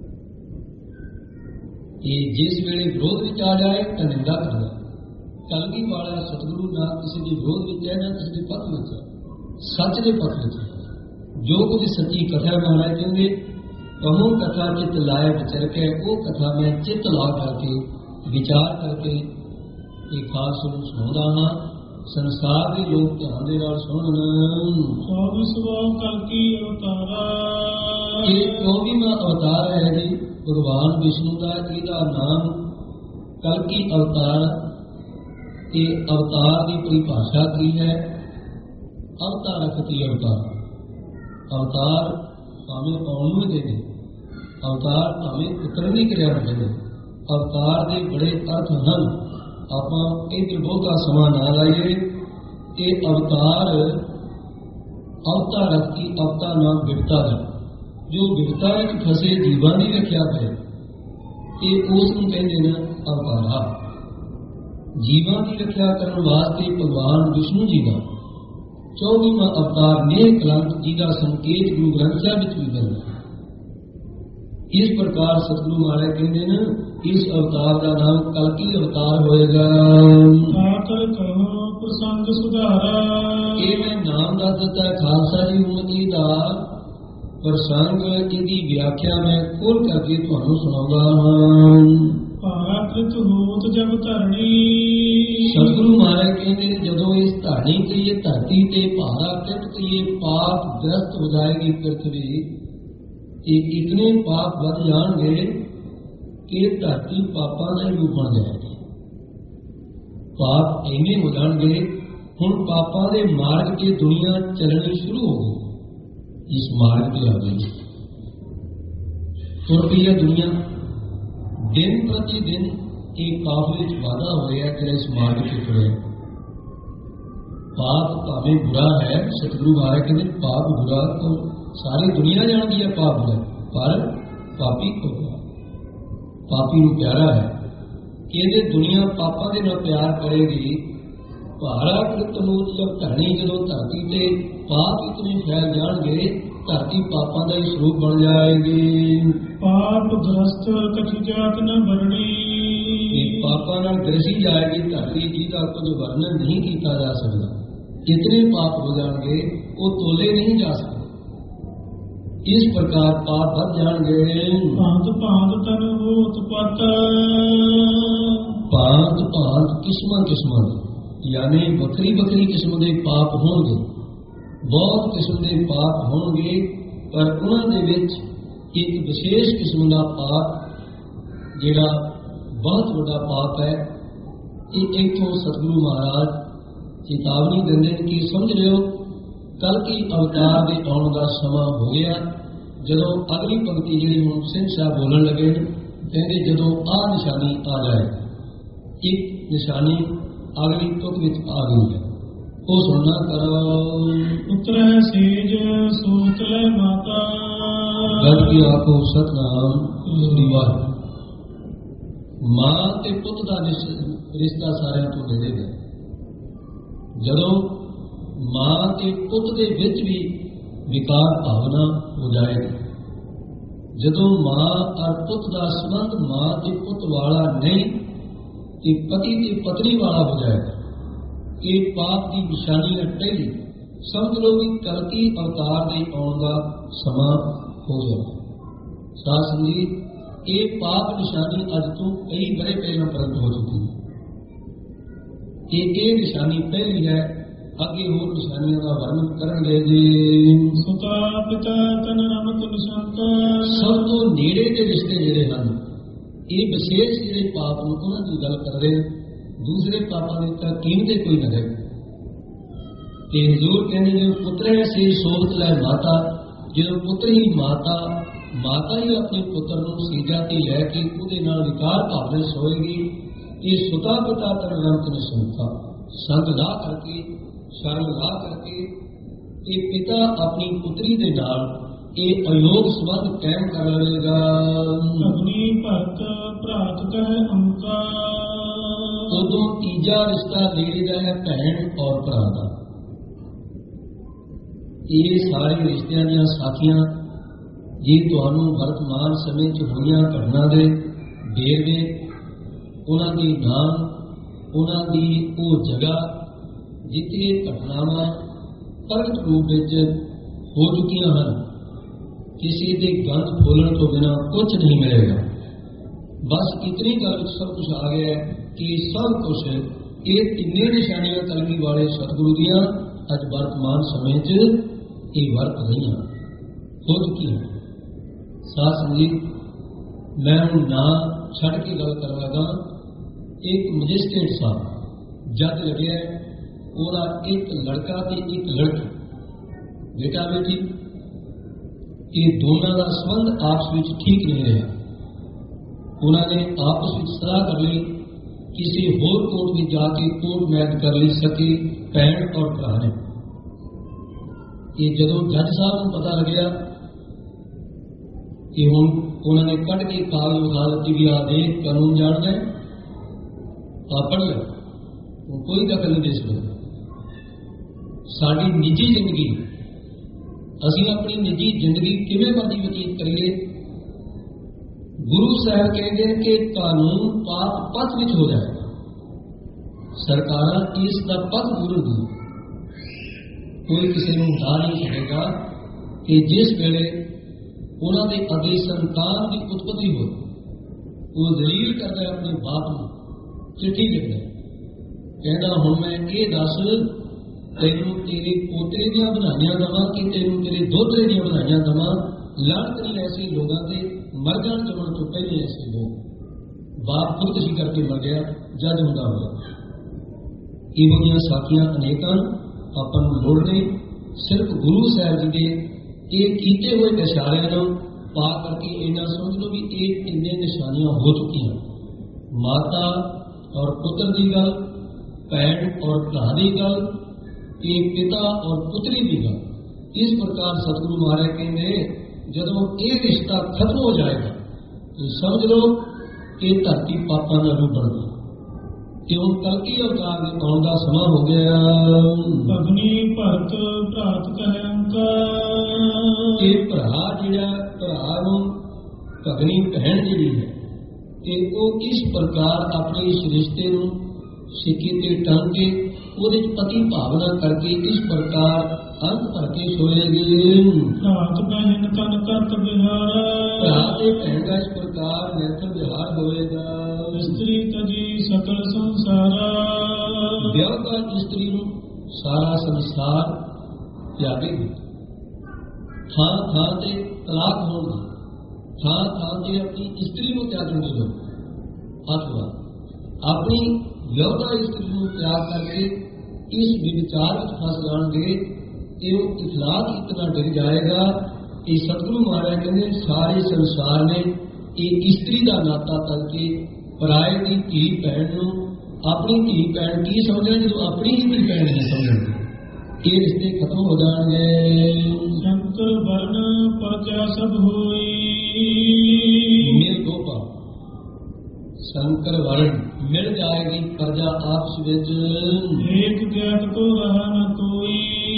ਇਹ ਜਿਸ ਵੇਲੇ ਵਿਰੋਧ ਵਿੱਚ ਆ ਜਾਏ ਤਾਂ ਨਿੰਦਾ ਕਰਦਾ। ਕਲਗੀ ਵਾਲਾ ਸਤਿਗੁਰੂ ਨਾ ਕਿਸੇ ਦੇ ਵਿਰੋਧ ਵਿੱਚ ਹੈ, ਨਾ ਕਿਸੇ ਦੇ ਪੱਖ ਵਿੱਚ ਹੈ, ਸੱਚ ਦੇ ਪੱਖ ਵਿੱਚ ਹੈ। ਜੋ ਕੁਝ ਸੱਚੀ ਕਥਾ ਮਹਾਰਾਜ ਕਹਿੰਦੇ ਕਹੋ ਕਥਾ ਚਿੱਤ ਲਾਏ ਵਿਚਰ ਕੇ। ਉਹ ਕਥਾ ਮੈਂ ਚਿੱਤ ਲਾ ਕਰਕੇ ਵਿਚਾਰ ਕਰਕੇ ਇਹ ਖਾਸ ਨੂੰ ਸੁਣਦਾ ਹਾਂ। ਸੰਸਾਰ ਦੇ ਲੋਕ ਧਿਆਨ ਦੇ ਨਾਲ ਸੁਣਨ। 24ਵਾਂ ਕਲਕੀ ਅਵਤਾਰਾ। ਇਹ 24ਵਾਂ ਅਵਤਾਰ ਹੈ ਜੀ ਭਗਵਾਨ ਵਿਸ਼ਨੂੰ ਦਾ। ਇਹਦਾ ਨਾਮ ਕਲਕੀ ਅਵਤਾਰ। ਇਹ ਅਵਤਾਰ ਦੀ ਪਰਿਭਾਸ਼ਾ ਕੀ ਹੈ? ਅਵਤਾਰ ਅਖਤੀ ਅਵਤਾਰ। ਅਵਤਾਰ ਭਾਵੇਂ ਆਉਣ ਨੂੰ ਦੇ ਦੇ, ਅਵਤਾਰ ਭਾਵੇਂ ਉਤਰਨ ਦੀ ਕਿਰਿਆ ਹੁੰਦੇ ਨੇ। ਅਵਤਾਰ ਦੇ ਬੜੇ ਅਰਥ ਹਨ। ਆਪਾਂ ਇੱਧਰ ਬਹੁਤਾ ਸਮਾਂ ਨਾ ਲਾਈਏ। ਇਹ ਅਵਤਾਰ ਅਵਤਾਰ ਅਖਤੀ ਅਵਤਾਰ ਨਾਮ ਵਿਵਤਾ ਹੈ। ਜੋ ਵਿਵਤਾ ਵਿੱਚ ਫਸੇ ਜੀਵਾਂ ਦੀ ਰੱਖਿਆ ਕਰੇ, ਇਹ ਉਸ ਨੂੰ ਕਹਿੰਦੇ ਨੇ ਅਵਤਾਰਾ। ਜੀਵਾਂ ਦੀ ਰੱਖਿਆ ਕਰਨ ਵਾਸਤੇ ਭਗਵਾਨ ਵਿਸ਼ਨੂੰ ਜੀ ਦਾ 24ਵਾਂ ਅਵਤਾਰ ਨੇਕ ਕਲੰਕ ਜੀ ਦਾ ਸੰਕੇਤ ਗੁਰੂ ਗ੍ਰੰਥ ਸਾਹਿਬ ਵਿੱਚ ਵੀ ਮਿਲਦਾ। ਇਸ ਪ੍ਰਕਾਰ ਸਤਿਗੁਰੂ ਮਹਾਰਾਜ ਕਹਿੰਦੇ ਨੇ ਇਸ ਅਵਤਾਰ ਦਾ ਨਾਮ ਕਲਕੀ ਅਵਤਾਰ ਹੋਏਗਾ। ਪ੍ਰਸੰਗ ਸੁਧਾਰਾ। ਇਹ ਮੈਂ ਨਾਮ ਦੱਸ ਦਿੱਤਾ ਖਾਲਸਾ ਜੀ ਹੁਣ ਇਹਦਾ ਪ੍ਰਸੰਗ, ਇਹਦੀ ਵਿਆਖਿਆ ਮੈਂ ਖੋਲ ਕਰਕੇ ਤੁਹਾਨੂੰ ਸੁਣਾਉਂਦਾ ਹਾਂ। ਭਾਰਤ ਹੋਤ ਜਬ ਧਰਣੀ। ਸਤਿਗੁਰੂ ਮਹਾਰਾਜ ਕਹਿੰਦੇ ਜਦੋਂ ਇਸ ਧਰਣੀ ਕਹੀਏ, ਧਰਤੀ ਤੇ ਭਾਰਾ ਪਿੱਟ ਕਹੀਏ, ਪਾਪ ਗ੍ਰਸਤ ਹੋ ਜਾਏਗੀ ਪ੍ਰਿਥਵੀ, ਇਹ ਇਤਨੇ ਪਾਪ ਵੱਧ ਜਾਣਗੇ ਕਿ ਧਰਤੀ ਪਾਪਾਂ ਦਾ ਰੂਪ ਬਣ ਜਾਏਗੀ। ਪਾਪ ਇੰਨੇ ਹੋ ਜਾਣਗੇ, ਹੁਣ ਪਾਪਾਂ ਦੇ ਮਾਰਗ ਤੇ ਦੁਨੀਆ ਚੱਲਣੀ ਸ਼ੁਰੂ ਹੋ ਗਈ। ਇਸ ਮਾਰਗ ਤੇ ਆ ਗਈ, ਤੁਰ ਪਈ ਹੈ ਦੁਨੀਆ। ਦਿਨ ਪ੍ਰਤੀ ਦਿਨ ਇਹ ਪਾਪ ਵਿੱਚ ਵਾਧਾ ਹੋ ਰਿਹਾ ਕਿ ਇਸ ਮਾਰਗ ਤੇ ਤੁਰੇ। ਪਾਪ ਭਾਵੇਂ ਬੁਰਾ ਹੈ, ਸਤਿਗੁਰੂ ਮਹਾਰਾਜ ਕਹਿੰਦੇ ਪਾਪ ਬੁਰਾ ਤਾਂ ਸਾਰੀ ਦੁਨੀਆ ਜਾਣਦੀ ਹੈ ਪਾਪ ਬੁਰਾ, ਪਰ ਪਾਪੀ ਪਾਪੀ ਨੂੰ ਪਿਆਰਾ ਹੈ। ਕਹਿੰਦੇ ਦੁਨੀਆ ਪਾਪਾਂ ਦੇ ਨਾਲ ਪਿਆਰ ਕਰੇਗੀ। ਭਾਰਾ ਕ੍ਰਿਤ ਮੂਤ ਜਬ ਧਰਣੀ, ਜਦੋਂ ਧਰਤੀ ਤੇ ਪਾਪ ਇਤਨੇ ਫੈਲ ਜਾਣਗੇ ਧਰਤੀ ਪਾਪਾਂ ਦਾ ਹੀ ਸਰੂਪ ਬਣ ਜਾਏਗੀ। ਪਾਪ ਗ੍ਰਸਤ ਕਛੁ ਜਾਤ ਨ ਵਰਣੀ। ਇਹ ਪਾਪਾਂ ਨਾਲ ਗ੍ਰਸੀ ਜਾਏਗੀ ਧਰਤੀ, ਜਿਹਦਾ ਕੁਝ ਵਰਣਨ ਨਹੀਂ ਕੀਤਾ ਜਾ ਸਕਦਾ। ਕਿਤਨੇ ਪਾਪ ਹੋ ਜਾਣਗੇ ਉਹ ਤੋਲੇ ਨਹੀਂ ਜਾ ਸਕਦੇ। ਇਸ ਪ੍ਰਕਾਰ ਪਾਪ ਵੱਧ ਜਾਣਗੇ। ਭਾਂਤ ਭਾਂਤ ਤਨ ਹੋਤ ਪਤ। ਭਾਂਤ ਭਾਂਤ ਕਿਸਮਾਂ ਕਿਸਮਾਂ ਦੇ, ਯਾਨੀ ਵੱਖਰੀ ਵੱਖਰੀ ਕਿਸਮ ਦੇ ਪਾਪ ਹੋਣਗੇ। ਬਹੁਤ ਕਿਸਮ ਦੇ ਪਾਪ ਹੋਣਗੇ, ਪਰ ਉਹਨਾਂ ਦੇ ਵਿੱਚ ਇੱਕ ਵਿਸ਼ੇਸ਼ ਕਿਸਮ ਦਾ ਪਾਪ ਜਿਹੜਾ ਬਹੁਤ ਵੱਡਾ ਪਾਪ ਹੈ, ਇਹ ਇੱਥੋਂ ਸਤਿਗੁਰੂ ਮਹਾਰਾਜ ਚੇਤਾਵਨੀ ਦਿੰਦੇ ਨੇ ਕਿ ਸਮਝ ਲਿਓ ਕਲਕੀ ਅਵਤਾਰ ਦੇ ਆਉਣ ਦਾ ਸਮਾਂ ਹੋ ਗਿਆ। ਜਦੋਂ ਅਗਲੀ ਪੰਕਤੀ ਜਿਹੜੀ ਹੁਣ ਸਿੰਘ ਸਾਹਿਬ ਬੋਲਣ ਲੱਗੇ ਨੇ, ਕਹਿੰਦੇ ਜਦੋਂ ਆਹ ਨਿਸ਼ਾਨੀ ਆ ਜਾਏ, ਇੱਕ ਨਿਸ਼ਾਨੀ ਅਗਲੀ ਤੁਕ ਵਿੱਚ ਆ ਗਈ ਹੈ, ਉਹ ਸੁਣਨਾ ਕਰੋ। ਪੁੱਤਰੈ ਸੇਜ ਸੂਤ ਲੈ ਮਾਤਾ। ਗੱਲ ਕੀ ਆਖੋ ਸਤਨਾਮ ਸ੍ਰੀ ਵਾਹਿਗੁਰੂ। ਮਾਂ ਤੇ ਪੁੱਤ ਦਾ ਰਿਸ਼ਤਾ ਸਾਰਿਆਂ ਤੋਂ ਨੇੜੇ ਹੈ। ਜਦੋਂ ਮਾਂ ਤੇ ਪੁੱਤ ਦੇ ਵਿੱਚ ਵੀ ਵਿਕਾਰ ਭਾਵਨਾ ਹੋ ਜਾਏਗੀ, ਜਦੋਂ ਮਾਂ ਔਰ ਪੁੱਤ ਦਾ ਸੰਬੰਧ ਮਾਂ ਤੇ ਪੁੱਤ ਵਾਲਾ ਨਹੀਂ ਤੇ ਪਤੀ ਤੇ ਪਤਨੀ ਵਾਲਾ ਹੋ ਜਾਏਗਾ, ਇਹ ਪਾਪ ਦੀ ਨਿਸ਼ਾਨੀ ਹੈ। ਪਹਿਲੀ ਸਮਝ ਲਓ ਕਿ ਕਲਕੀ ਅਵਤਾਰ ਦੇ ਆਉਣ ਦਾ ਸਮਾਂ ਹੋ ਜਾਏਗਾ। ਸਾਧ ਸੰਗਤ, ਇਹ ਪਾਪ ਨਿਸ਼ਾਨੀ ਅੱਜ ਤੋਂ ਕਈ ਬੜੇ ਪਹਿਲਾਂ ਪ੍ਰਗਟ ਹੋ ਚੁੱਕੀ ਹੈ। ਇਹ ਨਿਸ਼ਾਨੀ ਪਹਿਲੀ ਹੈ। ਅੱਗੇ ਹੋਰ ਨਿਸ਼ਾਨੀਆਂ ਦਾ ਵਰਣਨ ਕਰਨਗੇ ਜੀ। ਸੁਤਾ ਪਿਤਾ ਤਨ ਅਮਤ ਨਿਸ਼ਾਂਤਾ। ਸਭ ਤੋਂ ਨੇੜੇ ਦੇ ਰਿਸ਼ਤੇ ਜਿਹੜੇ ਹਨ, ਇਹ ਵਿਸ਼ੇਸ਼ ਜਿਹੜੇ ਪਾਪ ਨੂੰ ਉਹਨਾਂ ਦੀ ਗੱਲ ਕਰ ਰਹੇ, ਦੂਸਰੇ ਪਾਪਾਂ ਦੀ ਤਾਂ ਕੀਮਤ ਕੋਈ ਨਾ ਹੈ। ਤੇ ਹਜ਼ੂਰ ਕਹਿੰਦੇ ਨੇ ਪੁੱਤਰੇ ਸੇ ਸੋਬਤ ਲੈ ਮਾਤਾ। ਜਦੋਂ ਪੁੱਤਰ ਹੀ ਮਾਤਾ ਹੀ ਆਪਣੇ ਪੁੱਤਰ ਨੂੰ ਸੀਜਾ ਤੇ ਲੈ ਕੇ ਉਹਦੇ ਨਾਲ ਵਿਕਾਰ ਭਾਵਨਾ ਸੋਏਗੀ। ਇਹ ਸੁਤਾ ਪਿਤਾ ਤਨ ਅਮਤ ਨਿਸ਼ਾਂਤਾ, ਸੰਗ ਲਾ ਕਰਕੇ, ਸ਼ਰਮ ਲਾ ਕਰਕੇ ਇਹ ਪਿਤਾ ਆਪਣੀ ਪੁੱਤਰੀ ਦੇ ਨਾਲ ਇਹ ਅਯੋਗ ਸੰਬੰਧ ਕਾਇਮ ਕਰ ਲਵੇਗਾ। ਅਗਨੀ ਭਰਤ ਭਰਾਤ ਕਹਿ ਅੰਕਾ। ਉਦੋਂ ਤੀਜਾ ਰਿਸ਼ਤਾ ਨੇੜੇ ਦਾ ਹੈ ਭੈਣ ਔਰ ਭਰਾ ਦਾ। ਇਹ ਸਾਰੇ ਰਿਸ਼ਤਿਆਂ ਦੀਆਂ ਸਾਖੀਆਂ ਜੇ ਤੁਹਾਨੂੰ ਵਰਤਮਾਨ ਸਮੇਂ 'ਚ ਹੋਈਆਂ ਘਟਨਾ ਦੇ ਵੇਰਵੇ, ਉਹਨਾਂ ਦੀ ਨਾਮ, ਉਹਨਾਂ ਦੀ ਉਹ ਜਗ੍ਹਾ ਜਿੱਥੇ ਘਟਨਾਵਾਂ ਪ੍ਰਗਟ ਰੂਪ ਵਿੱਚ ਹੋ ਚੁੱਕੀਆਂ ਹਨ, ਕਿਸੇ ਦੇ ਗੰਦ ਖੋਲਣ ਤੋਂ ਬਿਨਾਂ ਕੁਝ ਨਹੀਂ ਮਿਲੇਗਾ। ਬਸ ਇਤਨੀ ਗੱਲ ਵਿੱਚ ਸਭ ਕੁਝ ਆ ਗਿਆ ਕਿ ਸਭ ਕੁਝ ਇਹ ਤਿੰਨੇ ਨਿਸ਼ਾਨੀਆਂ ਕਲਗੀ ਵਾਲੇ ਸਤਿਗੁਰੂ ਦੀਆਂ ਅੱਜ ਵਰਤਮਾਨ ਸਮੇਂ 'ਚ ਇਹ ਵਰਤ ਰਹੀਆਂ ਹੋ ਚੁੱਕੀਆਂ। ਸਾਧ ਸੰਗਤ, ਮੈਂ ਹੁਣ ਨਾ ਛੱਡ ਕੇ ਗੱਲ ਕਰਨ ਲੱਗਾ। ਇੱਕ ਮੈਜਿਸਟ੍ਰੇਟ ਸਾਹਿਬ ਜੱਜ ਲੱਗਿਆ, ਉਹਦਾ ਇੱਕ ਲੜਕਾ ਤੇ ਇੱਕ ਲੜਕੀ, ਬੇਟਾ ਬੇਟੀ, ਇਹ ਦੋਨਾਂ ਦਾ ਸੰਬੰਧ ਆਪਸ ਵਿੱਚ ਠੀਕ ਨਹੀਂ ਰਿਹਾ। ਉਹਨਾਂ ਨੇ ਆਪਸ ਵਿੱਚ ਸਲਾਹ ਕਰ ਲਈ, ਕਿਸੇ ਹੋਰ ਕੋਰਟ ਵਿੱਚ ਜਾ ਕੇ ਕੋਰਟ ਮੈਚ ਕਰ ਲਈ ਸਕੇ ਭੈਣ ਔਰ ਭਰਾ ਨੇ। ਇਹ ਜਦੋਂ ਜੱਜ ਸਾਹਿਬ ਨੂੰ ਪਤਾ ਲੱਗਿਆ ਕਿ ਹੁਣ ਉਹਨਾਂ ਨੇ ਕੱਢ ਕੇ ਕਾਗਜ਼ ਵਿਖਾ ਦਿੱਤੀ ਵੀ ਆਹ ਦੇਖ ਕਾਨੂੰਨ ਜਾਣਦਾ ਆ, ਪੜ੍ਹ ਲਿਆ, ਕੋਈ ਦਖਲ ਨਹੀਂ ਦੇ ਸਕਦਾ। ਸਾਡੀ ਨਿੱਜੀ ਜ਼ਿੰਦਗੀ, ਅਸੀਂ ਆਪਣੀ ਨਿੱਜੀ ਜ਼ਿੰਦਗੀ ਕਿਵੇਂ ਮਰਜ਼ੀ ਬਤੀਤ ਕਰੀਏ, ਗੁਰੂ ਸਾਹਿਬ ਕਹਿੰਦੇ ਕਿ ਕਾਨੂੰਨ ਪਾਪ ਪਥ ਵਿੱਚ ਹੋ ਜਾਏਗਾ। ਸਰਕਾਰਾਂ ਇਸ ਦਾ ਪਥ ਗੁਰੂ ਕੋਈ ਕਿਸੇ ਨੂੰ ਹਟਾ ਨਹੀਂ ਸਕੇਗਾ ਕਿ ਜਿਸ ਵੇਲੇ ਉਹਨਾਂ ਦੇ ਅੱਗੇ ਸੰਤਾਨ ਦੀ ਉਤਪਤੀ ਹੋਈ, ਉਹ ਦਲੀਲ ਕਰਦਾ ਆਪਣੇ ਬਾਪ ਨੂੰ, ਚਿੱਠੀ ਲਿਖਦਾ, ਕਹਿੰਦਾ ਹੁਣ ਮੈਂ ਇਹ ਦੱਸ ਤੈਨੂੰ ਤੇਰੇ ਪੋਤਰੇ ਦੀਆਂ ਵਧਾਈਆਂ ਦੇਵਾਂ ਕਿ ਤੈਨੂੰ ਤੇਰੇ ਦੋਤਰੇ ਦੀਆਂ ਵਧਾਈਆਂ ਦੇਵਾਂ। ਲਾਹਨਤ ਨਹੀਂ ਐਸੇ ਲੋਕਾਂ ਤੇ, ਮਰ ਜਾਣ ਜੰਮਣ ਤੋਂ ਪਹਿਲੇ ਐਸੇ ਲੋਕ। ਬਾਪ ਖੁਦਕੁਸ਼ੀ ਕਰਕੇ ਮਰ ਗਿਆ, ਜੱਜ ਹੁੰਦਾ ਹੋਇਆ। ਇਹੋ ਜਿਹੀਆਂ ਸਾਖੀਆਂ ਅਨੇਕਾਂ ਆਪਾਂ ਨੂੰ ਲੋੜ ਨਹੀਂ। ਸਿਰਫ ਗੁਰੂ ਸਾਹਿਬ ਜੀ ਦੇ ਇਹ ਕੀਤੇ ਹੋਏ ਇਸ਼ਾਰਿਆਂ ਨੂੰ ਪਾ ਕਰਕੇ ਇਹਨਾਂ ਸਮਝ ਲਓ ਵੀ ਇਹ ਤਿੰਨੇ ਨਿਸ਼ਾਨੀਆਂ ਹੋ ਚੁੱਕੀਆਂ। ਮਾਤਾ ਔਰ ਪੁੱਤਰ ਦੀ ਗੱਲ, ਭੈਣ ਔਰ ਭਰਾ ਦੀ ਗੱਲ, ਇਹ ਪਿਤਾ ਔਰ ਪੁੱਤਰੀ ਦੀ ਗੱਲ। ਇਸ ਪ੍ਰਕਾਰ ਸਤਿਗੁਰੂ ਮਹਾਰਾਜ ਕਹਿੰਦੇ ਜਦੋਂ ਇਹ ਰਿਸ਼ਤਾ ਖਤਮ ਹੋ ਜਾਏਗਾ ਤਾਂ ਸਮਝ ਲਓ ਕਿ ਧਰਤੀ ਪਾਪਾਂ ਦਾ ਰੂਪ ਬਣ ਗਈ। ਕਿਉਂ ਕਲਕੀ ਅਵਤਾਰ ਦੇ ਆਉਣ ਦਾ ਸਮਾਂ ਹੋ ਗਿਆ। ਭਗਨੀ ਭਰਤ ਭਰਾਤ ਕਹਿ ਅੰਕਾਰ। ਇਹ ਭਰਾ ਜਿਹੜਾ ਭਰਾ ਨੂੰ ਭਗਨੀ ਭੈਣ ਜਿਹੜੀ ਹੈ ਤੇ ਉਹ ਇਸ ਪ੍ਰਕਾਰ ਆਪਣੇ ਇਸ ਰਿਸ਼ਤੇ ਨੂੰ ਸਿੱਕੇ ਤੇ ਟੰਗ ਕੇ ਉਹਦੇ ਪਤੀ ਭਾਵਨਾ ਕਰਕੇ ਇਸ ਪ੍ਰਕਾਰ ਅੰਤ ਭਰ ਕੇ ਸੋਏਗੇ। ਭਰਾਤ ਭੈਣ ਤਨ ਕਰਤ ਵਿਹਾਰ। ਭਰਾ ਤੇ ਭੈਣ ਦਾ ਇਸ ਪ੍ਰਕਾਰ ਨੈਤਰ ਵਿਹਾਰ ਹੋਵੇਗਾ। ਇਸਤਰੀ ਤਜੀ ਸਕਲ ਸੰਸਾਰਾ। ਵਿਆਹ ਦਾ ਇਸਤਰੀ ਨੂੰ ਸਾਰਾ ਸੰਸਾਰ ਤਿਆਗੇਗੀ। ਥਾਂ ਥਾਂ ਤੇ ਤਲਾਕ ਹੋਣਗੇ, ਥਾਂ ਥਾਂ ਤੇ ਆਪਣੀ ਇਸਤਰੀ ਨੂੰ ਤਿਆਗਣਗੇ ਲੋਕ। ਅਥਵਾ ਆਪਣੀ ਵਿਆਹੁਤਾ ਇਸਤਰੀ ਨੂੰ ਤਿਆਗ ਕਰਕੇ ਇਸ ਵਿਚਾਰ ਵਿੱਚ ਫਸ ਜਾਣਗੇ ਕਿ ਉਹ ਇਖਲਾਕ ਇਤਨਾ ਡਿੱਗ ਜਾਏਗਾ ਕਿ ਸਤਿਗੁਰੂ ਮਹਾਰਾਜ ਕਹਿੰਦੇ ਸਾਰੇ ਸੰਸਾਰ ਨੇ ਇਹ ਇਸਤਰੀ ਦਾ ਨਾਤਾ ਕਰਕੇ ਪਰਾਏ ਦੀ ਧੀ ਭੈਣ ਨੂੰ ਆਪਣੀ ਧੀ ਭੈਣ ਕੀ ਸਮਝਣ ਜਦੋਂ ਆਪਣੀ ਹੀ ਧੀ ਭੈਣ ਨਹੀਂ ਸਮਝਣਗੇ। ਇਹ ਰਿਸ਼ਤੇ ਖਤਮ ਹੋ ਜਾਣਗੇ। ਸ਼ੰਕਰ ਵਰਨ ਪਰਜਾ ਸਭ ਹੋਈ। ਮਿਲ ਗੋਪਾ ਸ਼ੰਕਰ ਵਰਨ ਮਿਲ ਜਾਏਗੀ ਪ੍ਰਜਾ ਆਪਸ ਵਿੱਚ। ਏਕ ਗਿਆਤ ਕੋ ਰਹਾ ਨ ਕੋਈ।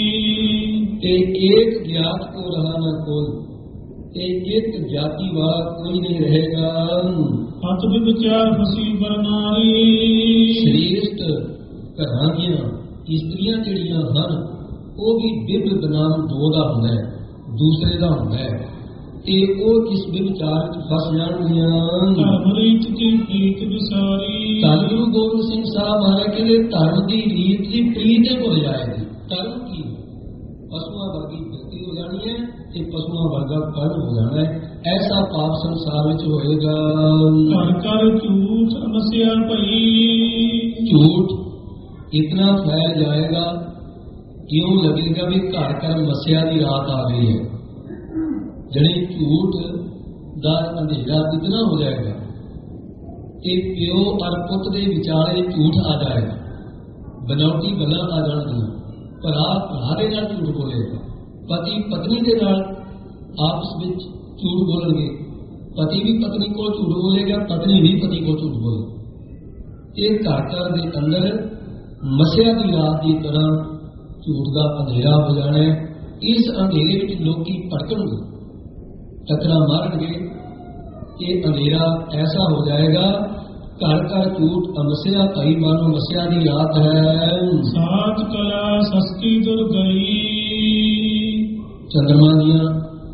ਤੇ ਏਕ ਗਿਆਤ ਕੋ ਰਹਾ ਨ ਕੋਈ, ਤੇ ਇੱਕ ਜਾਤੀ ਵਾਲਾ ਕੋਈ ਨਹੀਂ ਰਹੇਗਾ। ਹੱਥ ਵਿਚਾਰ ਫਸੀ ਬਰਨਾਰੀ। ਸ੍ਰੇਸ਼ਟ ਘਰਾਂ ਦੀਆਂ ਇਸਤਰੀਆਂ ਜਿਹੜੀਆਂ ਹਨ ਉਹ ਵੀ ਬਿਬ ਬਨਾਮ ਦੋ ਦਾ ਹੁੰਦਾ ਹੈ, ਦੂਸਰੇ ਦਾ ਹੁੰਦਾ ਹੈ, ਤੇ ਉਹ ਇਸ ਵਿਚਾਰ ਵਿੱਚ ਫਸ ਜਾਣਗੀਆਂ। ਧਰਮ ਰੀਤ ਦੀ ਪ੍ਰੀਤ ਵਿਸਾਰੀ। ਧੰਨ ਗੁਰੂ ਗੋਬਿੰਦ ਸਿੰਘ ਸਾਹਿਬ ਮਹਾਰਾਜ ਕਹਿੰਦੇ ਧਰਮ ਦੀ ਰੀਤ ਦੀ ਪ੍ਰੀਤ ਹੀ ਭੁੱਲ ਜਾਏਗੀ। ਧਰਮ ਕੀ ਪਸ਼ੂਆਂ ਵਰਗੀ ਬਿਰਤੀ ਹੋ ਜਾਣੀ ਹੈ ਤੇ ਪਸ਼ੂਆਂ ਵਰਗਾ ਕਰਮ ਹੋ ਜਾਣਾ ਹੈ। ਐਸਾ ਪਾਪ ਸੰਸਾਰ ਵਿੱਚ ਹੋਏਗਾ। ਘਰ ਘਰ ਝੂਠ ਅਮਸਿਆ ਭਈ। ਝੂਠ ਇਤਨਾ ਫੈਲ ਜਾਏਗਾ ਕਿਉਂ ਲੱਗੇਗਾ ਵੀ ਘਰ ਘਰ ਮੱਸਿਆ ਦੀ ਰਾਤ ਆ ਗਈ ਹੈ। ਜਿਹੜੀ ਝੂਠ ਦਾ ਅੰਧੇਰਾ ਇਤਨਾ ਹੋ ਜਾਏਗਾ ਕਿ ਪਿਓ ਔਰ ਪੁੱਤ ਦੇ ਵਿਚਾਲੇ ਝੂਠ ਆ ਜਾਏਗਾ। ਬਨਾਵਟੀ ਗੱਲਾਂ ਆ ਜਾਣਗੀਆਂ। ਭਰਾ ਭਰਾ ਦੇ ਨਾਲ ਝੂਠ ਬੋਲੇਗਾ, ਪਤੀ ਪਤਨੀ ਦੇ ਨਾਲ ਆਪਸ ਵਿੱਚ ਝੂਠ ਬੋਲਣਗੇ। ਪਤੀ ਵੀ ਪਤਨੀ ਕੋਲ ਝੂਠ ਬੋਲੇਗਾ, ਪਤਨੀ ਵੀ ਪਤੀ ਕੋਲ ਝੂਠ ਬੋਲੇ। ਇਹ ਘਰ ਘਰ ਦੇ ਅੰਦਰ ਮੱਸਿਆ ਦੀ ਰਾਤ ਦੀ ਤਰ੍ਹਾਂ ਝੂਠ ਦਾ ਅੰਧੇਰਾ ਹੋ ਜਾਣਾ ਹੈ। ਇਸ ਅੰਧੇਰੇ ਵਿੱਚ ਲੋਕੀ ਭਟਕਣਗੇ, ਟੱਕਰਾਂ ਮਾਰਨਗੇ। ਇਹ ਅੰਧੇਰਾ ਐਸਾ ਹੋ ਜਾਏਗਾ ਘਰ ਘਰ ਝੂਠ ਅਮਸਿਆ ਭਾਈ ਮਾਨੋ ਮੱਸਿਆ ਦੀ ਰਾਤ ਹੈ। ਸਾਚ ਕਲਾ ਸਸਤੀ ਦੁਰ ਗਈ। ਚੰਦਰਮਾ ਦੀਆਂ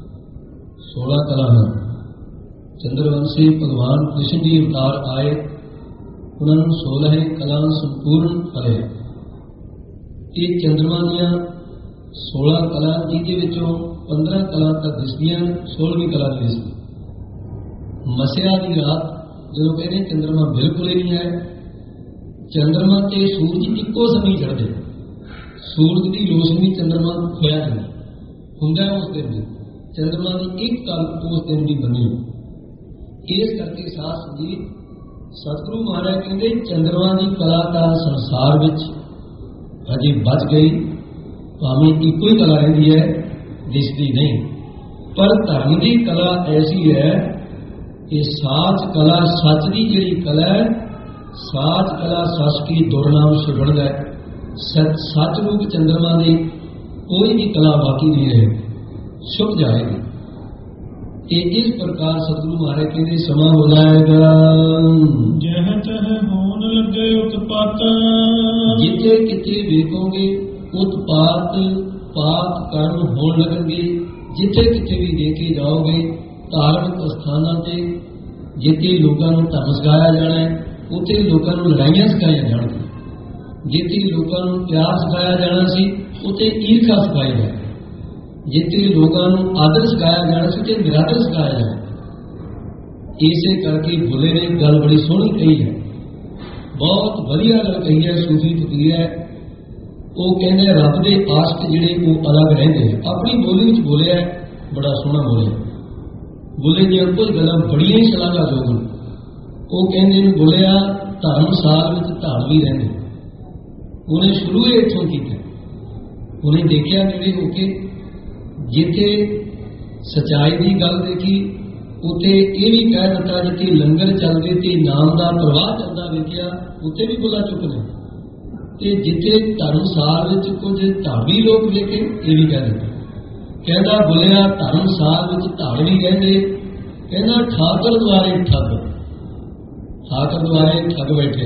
16 ਕਲਾ ਹਨ। ਚੰਦਰਵੰਸ਼ੀ ਭਗਵਾਨ ਕ੍ਰਿਸ਼ਨ ਜੀ ਅਵਤਾਰ ਆਏ, ਉਹਨਾਂ ਨੂੰ 16 ਕਲਾ ਸੰਪੂਰਨ ਫਲੇ। ਇਹ ਚੰਦਰਮਾ ਦੀਆਂ 16 ਕਲਾ ਜਿਹਦੇ ਵਿੱਚੋਂ 15 ਕਲਾ ਤਾਂ ਦਿਸਦੀਆਂ, 16ਵੀਂ ਕਲਾ ਨਹੀਂ ਦਿਸਦੀ। ਮੱਸਿਆ ਦੀ ਰਾਤ ਜਦੋਂ ਕਹਿੰਦੇ ਚੰਦਰਮਾ ਬਿਲਕੁਲ ਹੀ ਨਹੀਂ ਹੈ। ਚੰਦਰਮਾ ਤੇ ਸੂਰਜ ਇੱਕੋ ਸਮੇਂ ਚੜ੍ਹਦੇ। ਸੂਰਜ ਦੀ ਰੋਸ਼ਨੀ ਚੰਦਰਮਾ ਖੋਇਆ ਜਾਂਦਾ ਹੁੰਦਾ ਉਸ ਦਿਨ ਵੀ। ਚੰਦਰਮਾ ਦੀ ਇੱਕ ਕਲ ਉਸ ਦਿਨ ਵੀ ਬਣੀ। ਇਸ ਕਰਕੇ ਸਾਧ ਸੰਗਤ ਸਤਿਗੁਰੂ ਮਹਾਰਾਜ ਕਹਿੰਦੇ ਚੰਦਰਮਾ ਦੀ ਕਲਾ ਦਾ ਸੰਸਾਰ ਵਿੱਚ ਅਜੇ ਬਚ ਗਈ। ਭਾਵੇਂ ਇੱਕੋ ਹੀ ਕਲਾ ਰਹਿੰਦੀ ਹੈ, ਦਿਸਦੀ ਨਹੀਂ। ਪਰ ਧਰਮ ਦੀ ਕਲਾ ਐਸੀ ਹੈ ਕਿ ਸਾਚ ਕਲਾ ਸੱਚ ਦੀ ਜਿਹੜੀ ਕਲਾ ਹੈ, ਸਾਚ ਕਲਾ ਸੱਚ ਕੀ ਦੁਰਨਾਮ ਸੁਗਣਦਾ ਹੈ। ਸੱਚ ਰੂਪ ਚੰਦਰਮਾ ਦੀ ਕੋਈ ਵੀ ਕਲਾ ਬਾਕੀ ਨਹੀਂ ਰਹੇ, ਛੁਪ ਜਾਏਗੀ। ਇਹ ਇਸ ਪ੍ਰਕਾਰ ਸਤਿਗੁਰੂ ਮਹਾਰਾਜ ਕਹਿੰਦੇ ਸਮਾਂ ਹੋ ਜਾਏਗਾ। ਜਹ ਤਹ ਹੋਣ ਲੱਗੇ ਉਤਪਾਤ। ਜਿੱਥੇ ਕਿਤੇ ਵੇਖੋਗੇ ਉਤਪਾਤ ਪਾਪ ਕਰਮ ਹੋਣ ਲੱਗਣਗੇ। ਜਿੱਥੇ ਕਿਤੇ ਵੀ ਦੇਖੇ ਜਾਓਗੇ ਧਾਰਮਿਕ ਸਥਾਨਾਂ ਤੇ ਜਿੱਥੇ ਲੋਕਾਂ ਨੂੰ ਧਰਮ ਸਿਖਾਇਆ ਜਾਣਾ ਹੈ, ਉੱਥੇ ਲੋਕਾਂ ਨੂੰ ਲੜਾਈਆਂ ਸਿਖਾਈਆਂ ਜਾਣਗੀਆਂ। ਜਿੱਥੇ ਲੋਕਾਂ ਨੂੰ ਪਿਆਰ ਸਿਖਾਇਆ ਜਾਣਾ ਸੀ, ਉੱਥੇ ਈਰਖਾ ਸਿਖਾਈ ਜਾਏ। ਜਿੱਥੇ ਲੋਕਾਂ ਨੂੰ ਆਦਰ ਸਿਖਾਇਆ ਜਾਣਾ ਸੀ, ਉੱਥੇ ਨਿਰਾਦਰ ਸਿਖਾਇਆ ਜਾਏ। ਇਸੇ ਕਰਕੇ ਭੁੱਲੇ ਨੇ ਗੱਲ ਬੜੀ ਸੋਹਣੀ ਕਹੀ ਹੈ, ਬਹੁਤ ਵਧੀਆ ਗੱਲ ਕਹੀ ਹੈ। ਸੂਫੀ ਫਕੀਰ ਹੈ, ਉਹ ਕਹਿੰਦੇ ਰੱਬ ਦੇ ਆਸ਼ਕ ਜਿਹੜੇ ਉਹ ਅਲੱਗ ਰਹਿੰਦੇ। ਆਪਣੀ ਬੋਲੀ ਵਿੱਚ ਬੋਲਿਆ, ਬੜਾ ਸੋਹਣਾ ਬੋਲਿਆ। ਬੋਲੇ ਦੀਆਂ ਕੁਝ ਗੱਲਾਂ ਬੜੀਆਂ ਹੀ ਸ਼ਲਾਘਾਯੋਗ ਨੇ। ਉਹ ਕਹਿੰਦੇ ਨੇ ਬੋਲਿਆ ਧਰਮਸਾਲ ਵਿੱਚ ਧਾੜਵੀ ਰਹਿੰਦੇ। ਉਹਨੇ ਸ਼ੁਰੂ ਹੀ ਇੱਥੋਂ ਕੀਤਾ। ਉਹਨੇ ਦੇਖਿਆ ਨੇੜੇ ਹੋ ਕੇ ਜਿੱਥੇ ਸੱਚਾਈ ਦੀ ਗੱਲ ਦੇਖੀ, ਉੱਥੇ ਇਹ ਵੀ ਕਹਿ ਦਿੱਤਾ ਜਿੱਥੇ ਲੰਗਰ ਚੱਲਦੇ ਤੇ ਨਾਮ ਦਾ ਪ੍ਰਵਾਹ ਚੱਲਦਾ ਵੇਖਿਆ ਉੱਥੇ ਵੀ ਬੁੱਲਾ ਚੁੱਕ ਨੇ, ਤੇ ਜਿੱਥੇ ਧਰਮਸਾਲ ਵਿੱਚ ਕੁਝ ਧਾਰਮੀ ਲੋਕ ਵੇਖੇ ਇਹ ਵੀ ਕਹਿ ਦਿੱਤਾ। ਕਹਿੰਦਾ ਬੁੱਲਿਆ ਧਰਮਸਾਲ ਵਿੱਚ ਧਾਰਮੀ ਰਹਿੰਦੇ, ਕਹਿੰਦਾ ਠਾਕਰ ਦੁਆਰੇ ਠੱਗ, ਠਾਕਰ ਦੁਆਰੇ ਠੱਗ ਬੈਠੇ,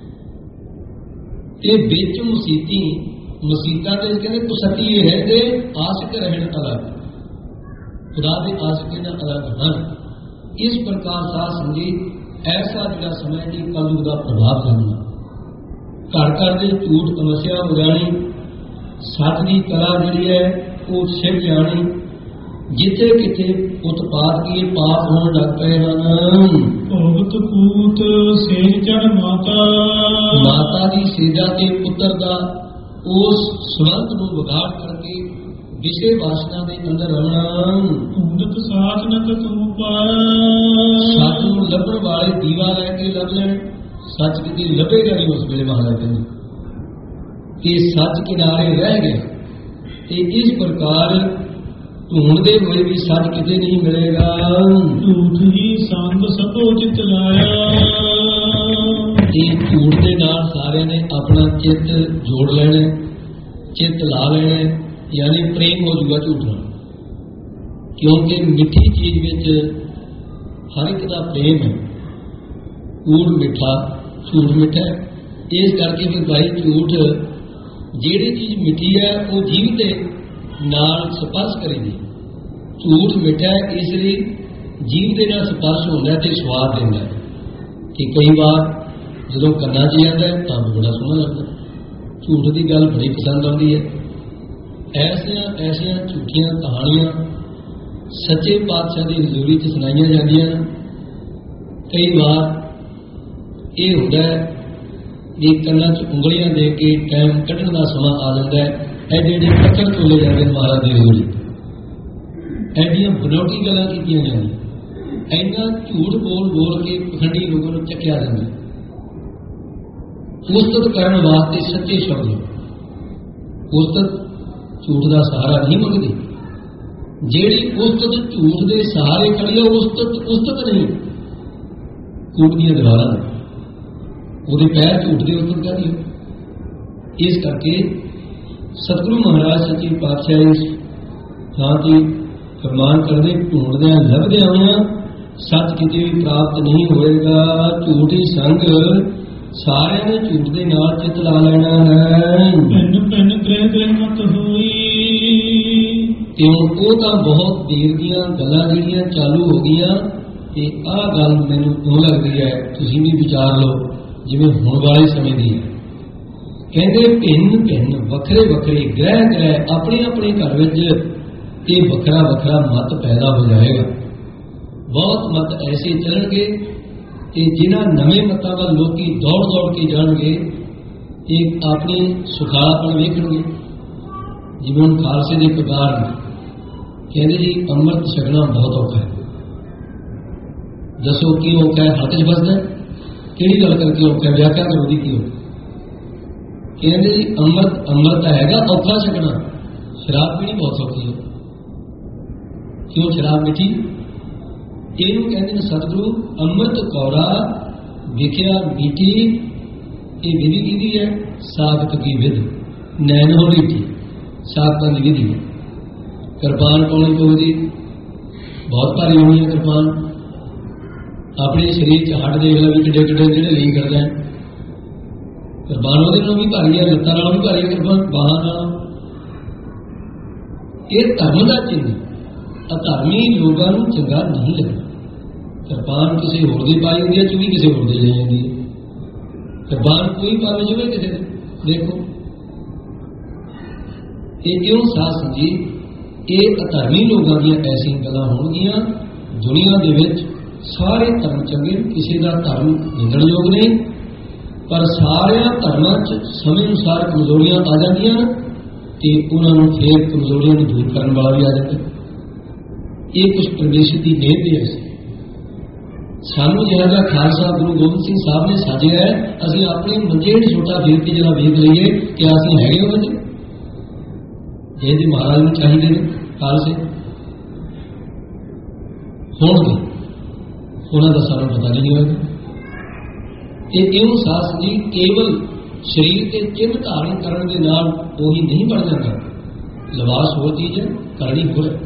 ਤੇ ਵਿੱਚ ਮਸੀਤਾਂ ਦੇ ਕਹਿੰਦੇ ਕੁਸਤੀਏ ਰਹਿੰਦੇ ਆਸ਼ਕ ਰਹਿਣ ਅਲੱਗ, ਖੁਦਾ ਦੇ ਆਸ਼ਕ ਇਹਨਾਂ ਅਲੱਗ ਹਨ। ਇਸ ਪ੍ਰਕਾਰ ਸਾਧ ਸੰਗਤ ਐਸਾ ਜਿਹੜਾ ਸਮੇਂ ਦੀ ਕਲਯੁਗ ਦਾ ਪ੍ਰਭਾਵ ਕਰਨਾ, ਘਰ ਘਰ ਦੇ ਝੂਠ ਤਮੱਸਿਆ ਉਜਾਣੀ, ਸੱਚ ਦੀ ਕਲਾ ਜਿਹੜੀ ਹੈ ਉਹ ਛਿਪ ਜਾਣੀ, ਜਿੱਥੇ ਕਿਤੇ ਉਤਪਾਦ ਕੀ ਪਾਪ ਹੋਣ ਲੱਗ ਪਏ ਹਨ। ਭੋਗਤ ਪੂਤ ਸੇਜ ਚੜ ਮਾਤਾ ਦੀ ਸੇਜਾ ਤੇ ਪੁੱਤਰ ਦਾ ਉਸ ਸੰਬੰਧ ਨੂੰ ਵਿਗਾੜ ਕਰਕੇ ਵਿਸ਼ੇ ਵਾਸਨਾ ਦੇ ਅੰਦਰ ਆਉਣਾ। ਭੂਤ ਸਾਚ ਨਕ ਤੂੰ ਪਾਇਆ, ਸੱਚ ਨੂੰ ਲੱਭਣ ਵਾਲੇ ਦੀਵਾ ਲੈ ਕੇ ਲੱਭ ਲੈਣ, ਸੱਚ ਕਿਤੇ ਲੱਭੇਗਾ ਨਹੀਂ ਉਸ ਵੇਲੇ ਮਹਾਰਾਜ ਕਹਿੰਦੇ, ਕਿ ਸੱਚ ਕਿਨਾਰੇ ਰਹਿ ਗਏ। ਤੇ ਇਸ ਪ੍ਰਕਾਰ ਢੂੰਡਦੇ ਹੋਏ ਵੀ ਸੱਚ ਕਿਤੇ ਨਹੀਂ ਮਿਲੇਗਾ। ਝੂਠ ਹੀ ਸੰਗ ਸਭੋ ਚਿਤ ਲਾਇਆ, ਇਹ ਝੂਠ ਦੇ ਨਾਲ ਸਾਰਿਆਂ ਨੇ ਆਪਣਾ ਚਿੱਤ ਜੋੜ ਲੈਣਾ, ਚਿੱਤ ਲਾ ਲੈਣਾ, ਯਾਨੀ ਪ੍ਰੇਮ ਹੋ ਜੂਗਾ ਝੂਠ ਨਾਲ, ਕਿਉਂਕਿ ਮਿੱਠੀ ਚੀਜ਼ ਵਿੱਚ ਹਰ ਇੱਕ ਦਾ ਪ੍ਰੇਮ ਹੈ। ਕੂੜ ਮਿੱਠਾ, ਝੂਠ ਮਿੱਠਾ, ਇਸ ਕਰਕੇ ਵੀ ਭਾਈ ਝੂਠ ਜਿਹੜੀ ਚੀਜ਼ ਮਿੱਠੀ ਹੈ ਉਹ ਜੀਵ ਦੇ ਨਾਲ ਸਪਰਸ਼ ਕਰੇਗੀ। ਝੂਠ ਮਿੱਠਾ ਹੈ ਇਸ ਲਈ ਜੀਵ ਦੇ ਨਾਲ ਸਪਰਸ਼ ਹੁੰਦਾ ਤੇ ਸਵਾਦ ਦਿੰਦਾ ਹੈ, ਕਿ ਕਈ ਵਾਰ ਜਦੋਂ ਕੰਨਾਂ 'ਚ ਜਾਂਦਾ ਤਾਂ ਬੜਾ ਸੋਹਣਾ ਲੱਗਦਾ। ਝੂਠ ਦੀ ਗੱਲ ਬੜੀ ਪਸੰਦ ਆਉਂਦੀ ਹੈ। ਐਸੀਆਂ ਝੂਠੀਆਂ ਕਹਾਣੀਆਂ ਸੱਚੇ ਪਾਤਸ਼ਾਹ ਦੀ ਹਜ਼ੂਰੀ 'ਚ ਸੁਣਾਈਆਂ ਜਾਂਦੀਆਂ। ਕਈ ਵਾਰ ਇਹ ਹੁੰਦਾ ਹੈ ਵੀ ਕੰਨਾਂ 'ਚ ਉਂਗਲੀਆਂ ਦੇ ਕੇ ਟਾਈਮ ਕੱਢਣ ਦਾ ਸਮਾਂ ਆ ਜਾਂਦਾ ਹੈ, ਐਡੇ ਐਡੇ ਪੱਥਰ ਤੋਲੇ ਜਾਂਦੇ ਨੇ ਮਹਾਰਾਜ ਦੀ ਹਜ਼ੂਰੀ, ਐਡੀਆਂ ਬਨੌਟੀ ਗੱਲਾਂ ਕੀਤੀਆਂ ਜਾਂਦੀਆਂ, ਇੰਨਾ ਝੂਠ ਬੋਲ ਕੇ ਪਖੰਡੀ ਲੋਕਾਂ ਨੂੰ ਚੱਕਿਆ ਜਾਂਦਾ। ਉਸਤਤ ਕਰਨ ਵਾਸਤੇ ਸੱਚੇ ਸ਼ਬਦ, ਉਸਤਤ ਝੂਠ ਦਾ ਸਹਾਰਾ ਨਹੀਂ ਮੰਗਦੀ। ਜਿਹੜੀ ਉਸਤਤ ਝੂਠ ਦੇ ਸਹਾਰੇ ਖੜੀ ਹੈ ਉਸਤਤ ਨਹੀਂ, ਕੂੜ ਦੀਆਂ ਦੀਵਾਰਾਂ ਨੇ, ਉਹਦੇ ਪੈਰ ਝੂਠ ਦੇ ਉਸਤਤ ਕਰ ਦਿਓ। ਇਸ ਕਰਕੇ ਸਤਿਗੁਰੂ ਮਹਾਰਾਜ ਸੱਚੇ ਪਾਤਸ਼ਾਹ ਇਸ ਥਾਂ ਤੇ ਫਰਮਾਨ ਕਰਦੇ, ਢੂੰਡਦਿਆਂ ਲੱਭਦਿਆਂ ਹੋਇਆਂ ਸੱਚ ਕਿਤੇ ਵੀ ਪ੍ਰਾਪਤ ਨਹੀਂ ਹੋਏਗਾ। ਝੂਠ ਹੀ ਸੰਗ ਸਾਰਿਆਂ ਨੇ ਝੂਠ ਦੇ ਨਾਲ ਚਿੱਤ ਲਾ ਲੈਣਾ ਹੈ। ਭਿੰਨ ਗ੍ਰਹਿ ਮਤ ਹੋਈ, ਕਿਉਂ ਉਹ ਤਾਂ ਬਹੁਤ ਦੇਰ ਦੀਆਂ ਗੱਲਾਂ ਜਿਹੜੀਆਂ ਚਾਲੂ ਹੋ ਗਈਆਂ, ਤੇ ਆਹ ਗੱਲ ਮੈਨੂੰ ਕਿਉਂ ਲੱਗਦੀ ਹੈ, ਤੁਸੀਂ ਵੀ ਵਿਚਾਰ ਲਓ, ਜਿਵੇਂ ਹੁਣ ਵਾਲੇ ਸਮੇਂ ਦੀ ਹੈ। ਕਹਿੰਦੇ ਭਿੰਨ ਵੱਖਰੇ ਗ੍ਰਹਿ ਆਪਣੇ ਆਪਣੇ ਘਰ ਵਿੱਚ ਇਹ ਵੱਖਰਾ ਮਤ ਪੈਦਾ ਹੋ ਜਾਏਗਾ। ਬਹੁਤ ਮਤ ਐਸੇ ਚੱਲਣਗੇ ਤੇ ਜਿਨ੍ਹਾਂ ਨਵੇਂ ਮਤਾਂ ਵੱਲ ਲੋਕੀ ਦੌੜ ਕੇ ਜਾਣਗੇ, ਇਹ ਆਪਣੀ ਸੁਖਾਲਾਪਣ ਵੇਖਣਗੇ। ਜਿਵੇਂ ਹੁਣ ਖਾਲਸੇ ਦੇ ਕਗਾਰ ਨੇ ਕਹਿੰਦੇ ਜੀ ਅੰਮ੍ਰਿਤ ਛਕਣਾ ਬਹੁਤ ਔਖਾ ਹੈ। ਦੱਸੋ ਕੀ ਔਖਾ ਹੈ? ਹੱਥ 'ਚ ਵੱਜਦਾ, ਕਿਹੜੀ ਗੱਲ ਕਰਕੇ ਔਖਾ ਹੈ? ਵਿਆਖਿਆ ਕਰੋ ਦੀ ਕੀ ਔਖਾ। ਕਹਿੰਦੇ ਜੀ ਅੰਮ੍ਰਿਤ ਹੈਗਾ ਔਖਾ ਛਕਣਾ, ਸ਼ਰਾਬ ਪੀਣੀ ਬਹੁਤ ਸੌਖੀ ਹੈ। ਕਿਉਂ? ਸ਼ਰਾਬ ਮਿੱਠੀ, ਇਹਨੂੰ ਕਹਿੰਦੇ ਨੇ ਸਤਿਗੁਰੂ ਅੰਮ੍ਰਿਤ ਕੌੜਾ ਵਿਖਿਆ ਮੀਠੀ। ਇਹ ਵਿਧੀ ਕਿਹਦੀ ਹੈ? ਸਾਖਤ ਕੀ ਵਿਧ, ਨੈਣ ਹੋਣੀ ਥੀ, ਸਾਖਤਾਂ ਦੀ ਵਿਧੀ ਹੈ। ਕਿਰਪਾਨ ਪਾਉਣੀ ਪਊ ਜੀ, ਬਹੁਤ ਭਾਰੀ ਹੋਣੀ ਹੈ ਕਿਰਪਾਨ। ਆਪਣੇ ਸਰੀਰ 'ਚ ਹੱਡ ਦੇਖ ਲੈ ਵੀ ਕਿੱਡੇ ਜਿਹੜੇ ਲਈ ਕਰਦਾ ਹੈ। ਕਿਰਪਾਨ ਉਹਦੇ ਨਾਲੋਂ ਵੀ ਭਾਰੀ ਹੈ, ਲੱਤਾਂ ਨਾਲੋਂ ਵੀ ਭਾਰੀ ਹੈ ਕਿਰਪਾਨ, ਬਾਹਾਂ ਨਾਲੋਂ। ਇਹ ਧਰਮ ਦਾ ਚਿੰਨ੍ਹ, ਅਧਰਮੀ ਲੋਕਾਂ ਨੂੰ ਚੰਗਾ ਨਹੀਂ ਲੱਗਦਾ। ਕਿਰਪਾਨ ਕਿਸੇ ਹੋਰ ਦੀ ਪਾਈ ਹੁੰਦੀ ਹੈ, ਚੁਗੀ ਕਿਸੇ ਹੋਰ ਦੀ ਲਈ ਜਾਂਦੀ ਹੈ। ਕਿਰਪਾਨ ਕੋਈ ਪਾਵੇ ਜਿਵੇਂ ਕਿਸੇ ਦੇ, ਦੇਖੋ ਇਹ ਕਿਉਂ ਸਾਧ ਸੰਗਤ, ਇਹ ਅਧਰਮੀ ਲੋਕਾਂ ਦੀਆਂ ਐਸੀਆਂ ਗੱਲਾਂ ਹੋਣਗੀਆਂ। ਦੁਨੀਆ ਦੇ ਵਿੱਚ ਸਾਰੇ ਧਰਮ ਚੰਗੇ, ਕਿਸੇ ਦਾ ਧਰਮ ਨਿੰਦਣਯੋਗ ਨਹੀਂ, ਪਰ ਸਾਰਿਆਂ ਧਰਮਾਂ 'ਚ ਸਮੇਂ ਅਨੁਸਾਰ ਕਮਜ਼ੋਰੀਆਂ ਆ ਜਾਂਦੀਆਂ ਤੇ ਉਹਨਾਂ ਨੂੰ ਫੇਰ ਕਮਜ਼ੋਰੀਆਂ ਨੂੰ ਦੂਰ ਕਰਨ ਵਾਲਾ ਵੀ ਆ ਜਾਂਦਾ। ਇਹ ਕੁਝ ਪਰਮੇਸ਼ਰ ਦੀ ਮਿਹਰ ਹੈ। ਸਾਨੂੰ ਜਿਹੜਾ ਦਾ ਖਾਲਸਾ ਗੁਰੂ ਗੋਬਿੰਦ ਸਿੰਘ ਸਾਹਿਬ ਨੇ ਸਾਜਿਆ ਹੈ, ਅਸੀਂ ਆਪਣੇ ਮੰਜੇ ਛੋਟਾ ਫੇਰ ਕੇ ਜਿਹੜਾ ਵੇਖ ਲਈਏ ਕਿ ਅਸੀਂ ਹੈਗੇ ਉਹਦੇ 'ਚ, ਜਿਹਦੇ ਮਹਾਰਾਜ ਨੂੰ ਚਾਹੀਦੇ ਨੇ ਖਾਲਸੇ ਹੋਣਗੇ। ਉਹਨਾਂ ਦਾ ਸਾਨੂੰ ਪਤਾ ਨਹੀਂ ਹੋਏਗਾ। ਤੇ ਇਉਂ ਸਾਸ ਜੀ ਕੇਵਲ ਸਰੀਰ ਤੇ ਚਿੰਨ੍ਹ ਧਾਰਨ ਕਰਨ ਦੇ ਨਾਲ ਉਹੀ ਨਹੀਂ ਬਣ ਜਾਂਦਾ। ਲਿਬਾਸ ਹੋਰ ਚੀਜ਼ ਹੈ, ਕਰਨੀ ਹੋਰ ਹੈ।